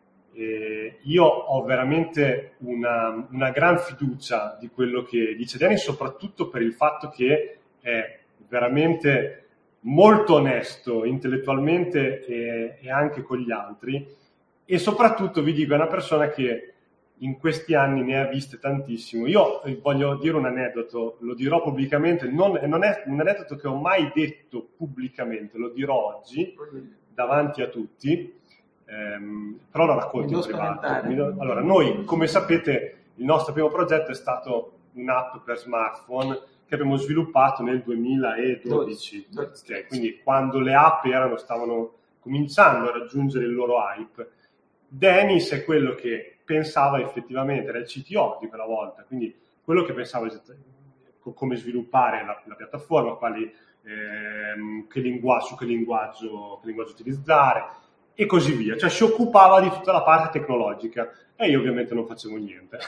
E io ho veramente una, una gran fiducia di quello che dice Dennis, soprattutto per il fatto che è veramente molto onesto intellettualmente e, e anche con gli altri, e soprattutto vi dico è una persona che in questi anni ne ha viste tantissimo. Io voglio dire un aneddoto, lo dirò pubblicamente, non, non è un aneddoto che ho mai detto pubblicamente, lo dirò oggi davanti a tutti, ehm, però lo racconto in privato. Allora, noi, come sapete, il nostro primo progetto è stato un'app per smartphone che abbiamo sviluppato nel duemiladodici, okay, quindi quando le app erano, stavano cominciando a raggiungere il loro hype. Dennis è quello che pensava effettivamente, era il C T O di quella volta, quindi quello che pensava come sviluppare la, la piattaforma, quali, ehm, che linguaggio, su che linguaggio, che linguaggio utilizzare e così via, cioè si occupava di tutta la parte tecnologica. E io ovviamente non facevo niente,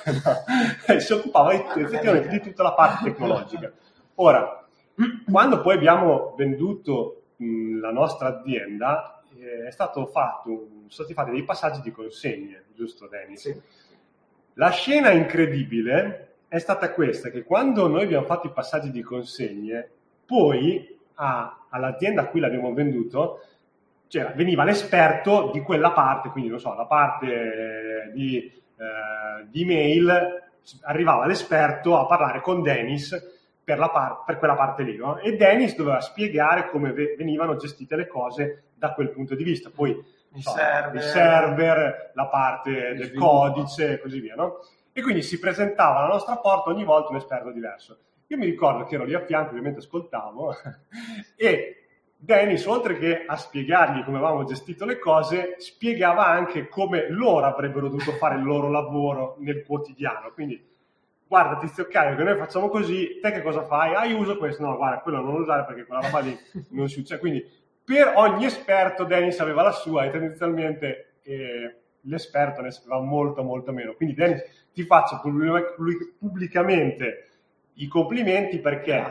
si occupava effettivamente di tutta la parte tecnologica. Ora, quando poi abbiamo venduto mh, la nostra azienda, eh, è stato fatto, sono stati fatti dei passaggi di consegne, giusto Dennis? Sì. La scena incredibile è stata questa, che quando noi abbiamo fatto i passaggi di consegne, poi a, all'azienda a cui l'abbiamo venduto, cioè, veniva l'esperto di quella parte, quindi non so, la parte di, eh, di email, arrivava l'esperto a parlare con Dennis per, la par- per quella parte lì, no? E Dennis doveva spiegare come ve- venivano gestite le cose da quel punto di vista, poi il, so, server. il server, la parte del codice e così via, no? E quindi si presentava alla nostra porta ogni volta un esperto diverso. Io mi ricordo che ero lì a fianco, ovviamente ascoltavo, e Dennis, oltre che a spiegargli come avevamo gestito le cose, spiegava anche come loro avrebbero dovuto fare il loro lavoro nel quotidiano. Quindi, guarda, Tizio Caio, che noi facciamo così, te che cosa fai? Ah, io uso questo. No, guarda, quello non lo usare perché quella roba lì non si usa. Quindi, per ogni esperto, Dennis aveva la sua e tendenzialmente eh, l'esperto ne sapeva molto, molto meno. Quindi, Dennis, ti faccio pubblicamente i complimenti perché...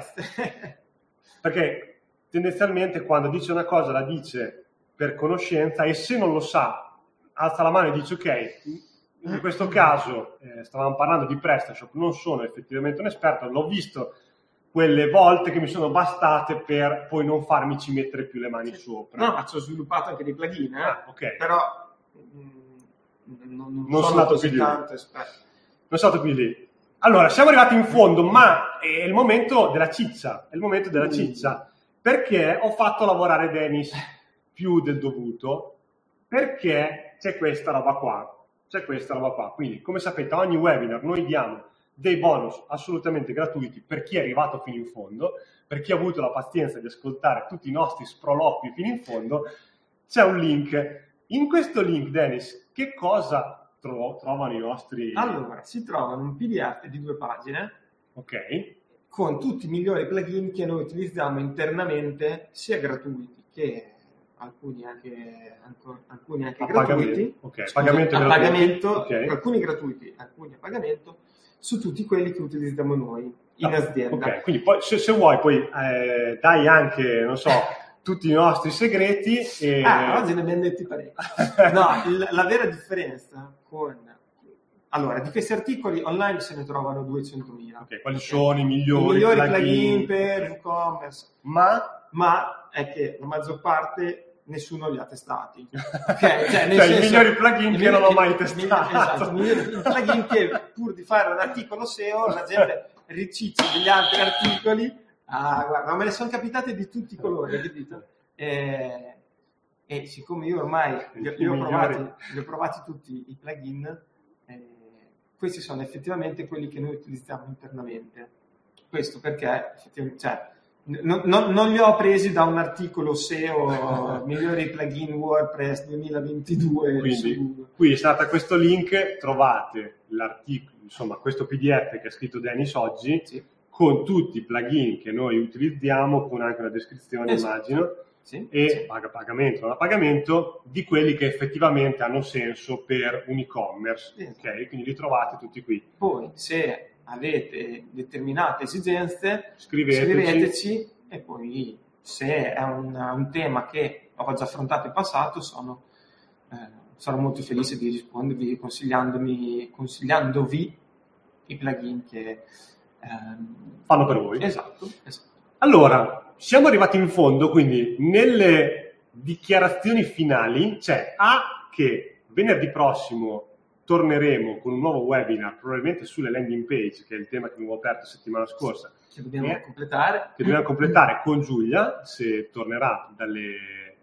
perché tendenzialmente quando dice una cosa la dice per conoscenza, e se non lo sa alza la mano e dice ok, in questo caso eh, stavamo parlando di PrestaShop, non sono effettivamente un esperto, l'ho visto quelle volte che mi sono bastate per poi non farmici mettere più le mani sopra. No, ma ci ho sviluppato anche dei plugin, eh? Ah, okay. Però mh, non, non, non sono così più tanto esperto. Non sono stato più lì. Allora, siamo arrivati in fondo, ma è il momento della ciccia, è il momento della mm. ciccia, perché ho fatto lavorare Dennis più del dovuto, perché c'è questa roba qua. C'è questa roba qua. Quindi, come sapete, a ogni webinar noi diamo dei bonus assolutamente gratuiti per chi è arrivato fino in fondo, per chi ha avuto la pazienza di ascoltare tutti i nostri sproloqui fino in fondo. C'è un link. In questo link, Dennis, che cosa tro- trovano i nostri... Allora, si trovano un P D F di due pagine. Ok. Con tutti i migliori plugin che noi utilizziamo internamente, sia gratuiti che... alcuni anche, alcuni anche a gratuiti, pagamento, okay. Scusa, pagamento a gratuito. pagamento, Okay. alcuni gratuiti, alcuni a pagamento, su tutti quelli che utilizziamo noi in ah, azienda. Ok, quindi poi, se, se vuoi poi eh, dai anche, non so, tutti i nostri segreti. E... Ah, oggi ne abbiamo detti parecchi. No, il, la vera differenza con... Allora, di questi articoli online se ne trovano duecentomila. Ok, quali sono i migliori, I migliori plugin, plugin per e-commerce? Ma... Ma è che la maggior parte nessuno li ha testati. Okay? Cioè, nel cioè senso, i migliori plugin che non ho mai testato. testato. Esatto, i migliori plugin che pur di fare un articolo S E O la gente riciccia degli altri articoli. Ah, guarda, me ne sono capitate di tutti i colori, capito? E, e siccome io ormai li, li, ho provati, li ho provati tutti i plugin, eh, questi sono effettivamente quelli che noi utilizziamo internamente. Questo perché effettivamente... Cioè, Non, non, non li ho presi da un articolo S E O migliori plugin WordPress duemilaventidue. Quindi qui è stato questo link, trovate l'articolo, insomma questo P D F che ha scritto Dennis oggi, sì, con tutti i plugin che noi utilizziamo, con anche una descrizione, esatto, immagino, sì, e sì, paga pagamento non a pagamento di quelli che effettivamente hanno senso per un e-commerce, esatto, ok? Quindi li trovate tutti qui. Poi se avete determinate esigenze, scriveteci, scriveteci e poi se è un, un tema che ho già affrontato in passato sono, eh, sarò molto felice di rispondervi consigliandomi, consigliandovi i plugin che ehm, fanno per voi. Esatto, esatto. Allora, siamo arrivati in fondo, quindi nelle dichiarazioni finali c'è A che venerdì prossimo torneremo con un nuovo webinar, probabilmente sulle landing page, che è il tema che avevo aperto settimana scorsa. Che dobbiamo eh, completare. Che dobbiamo completare con Giulia, se tornerà dalle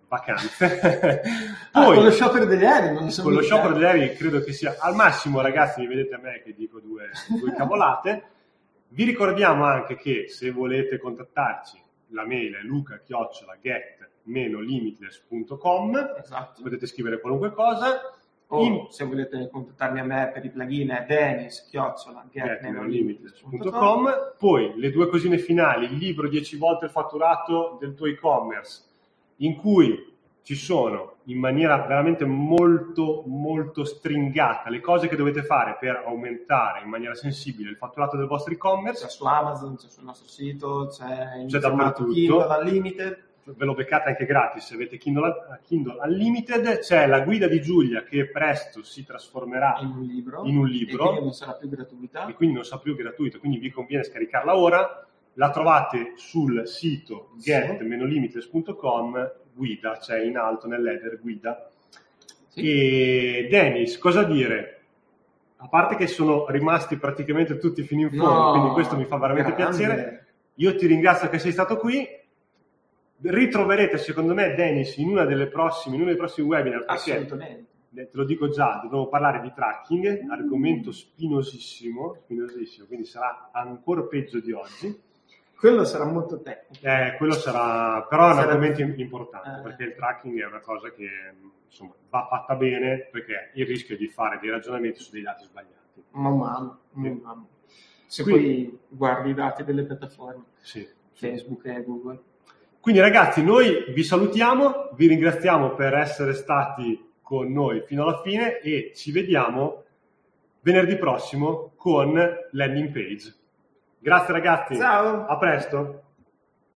vacanze. Poi, ah, con lo sciopero degli aerei, non so. Con lo sciopero degli aerei credo che sia, al massimo ragazzi, mi vedete a me che dico due, due cavolate. Vi ricordiamo anche che se volete contattarci, la mail è luca chiocciola get limitless punto com, esatto, potete scrivere qualunque cosa. O in... se volete contattarmi a me per i plugin è dennis chiocciola get limitless punto com. Poi le due cosine finali, il libro dieci volte il fatturato del tuo e-commerce, in cui ci sono in maniera veramente molto molto stringata le cose che dovete fare per aumentare in maniera sensibile il fatturato del vostro e-commerce. C'è su Amazon, c'è sul nostro sito, c'è in c'è dappertutto. Kindle Unlimited. Ve lo beccate anche gratis se avete Kindle, Kindle Unlimited. C'è la guida di Giulia che presto si trasformerà in un libro, in un libro e quindi non sarà più gratuita, e quindi non sarà più gratuita, quindi vi conviene scaricarla ora. La trovate sul sito get limitless punto com, guida, c'è in alto nell'header guida. Sì. E Dennis, cosa dire? A parte che sono rimasti praticamente tutti fino in fondo, no, quindi questo mi fa veramente grande. piacere. Io ti ringrazio che sei stato qui. Ritroverete secondo me Dennis in una delle prossime, in uno dei prossimi webinar, perché assolutamente, te lo dico già, dobbiamo parlare di tracking, mm. argomento spinosissimo, spinosissimo, quindi sarà ancora peggio di oggi. Quello sarà molto tecnico. Eh, quello sarà, però è un sarà... argomento importante, eh. perché il tracking è una cosa che insomma va fatta bene, perché il rischio è di fare dei ragionamenti su dei dati sbagliati. Man mano, man mano. Se Quindi, poi guardi i dati delle piattaforme, sì, Facebook e Google. Quindi ragazzi, noi vi salutiamo, vi ringraziamo per essere stati con noi fino alla fine e ci vediamo venerdì prossimo con landing page. Grazie ragazzi, ciao, a presto.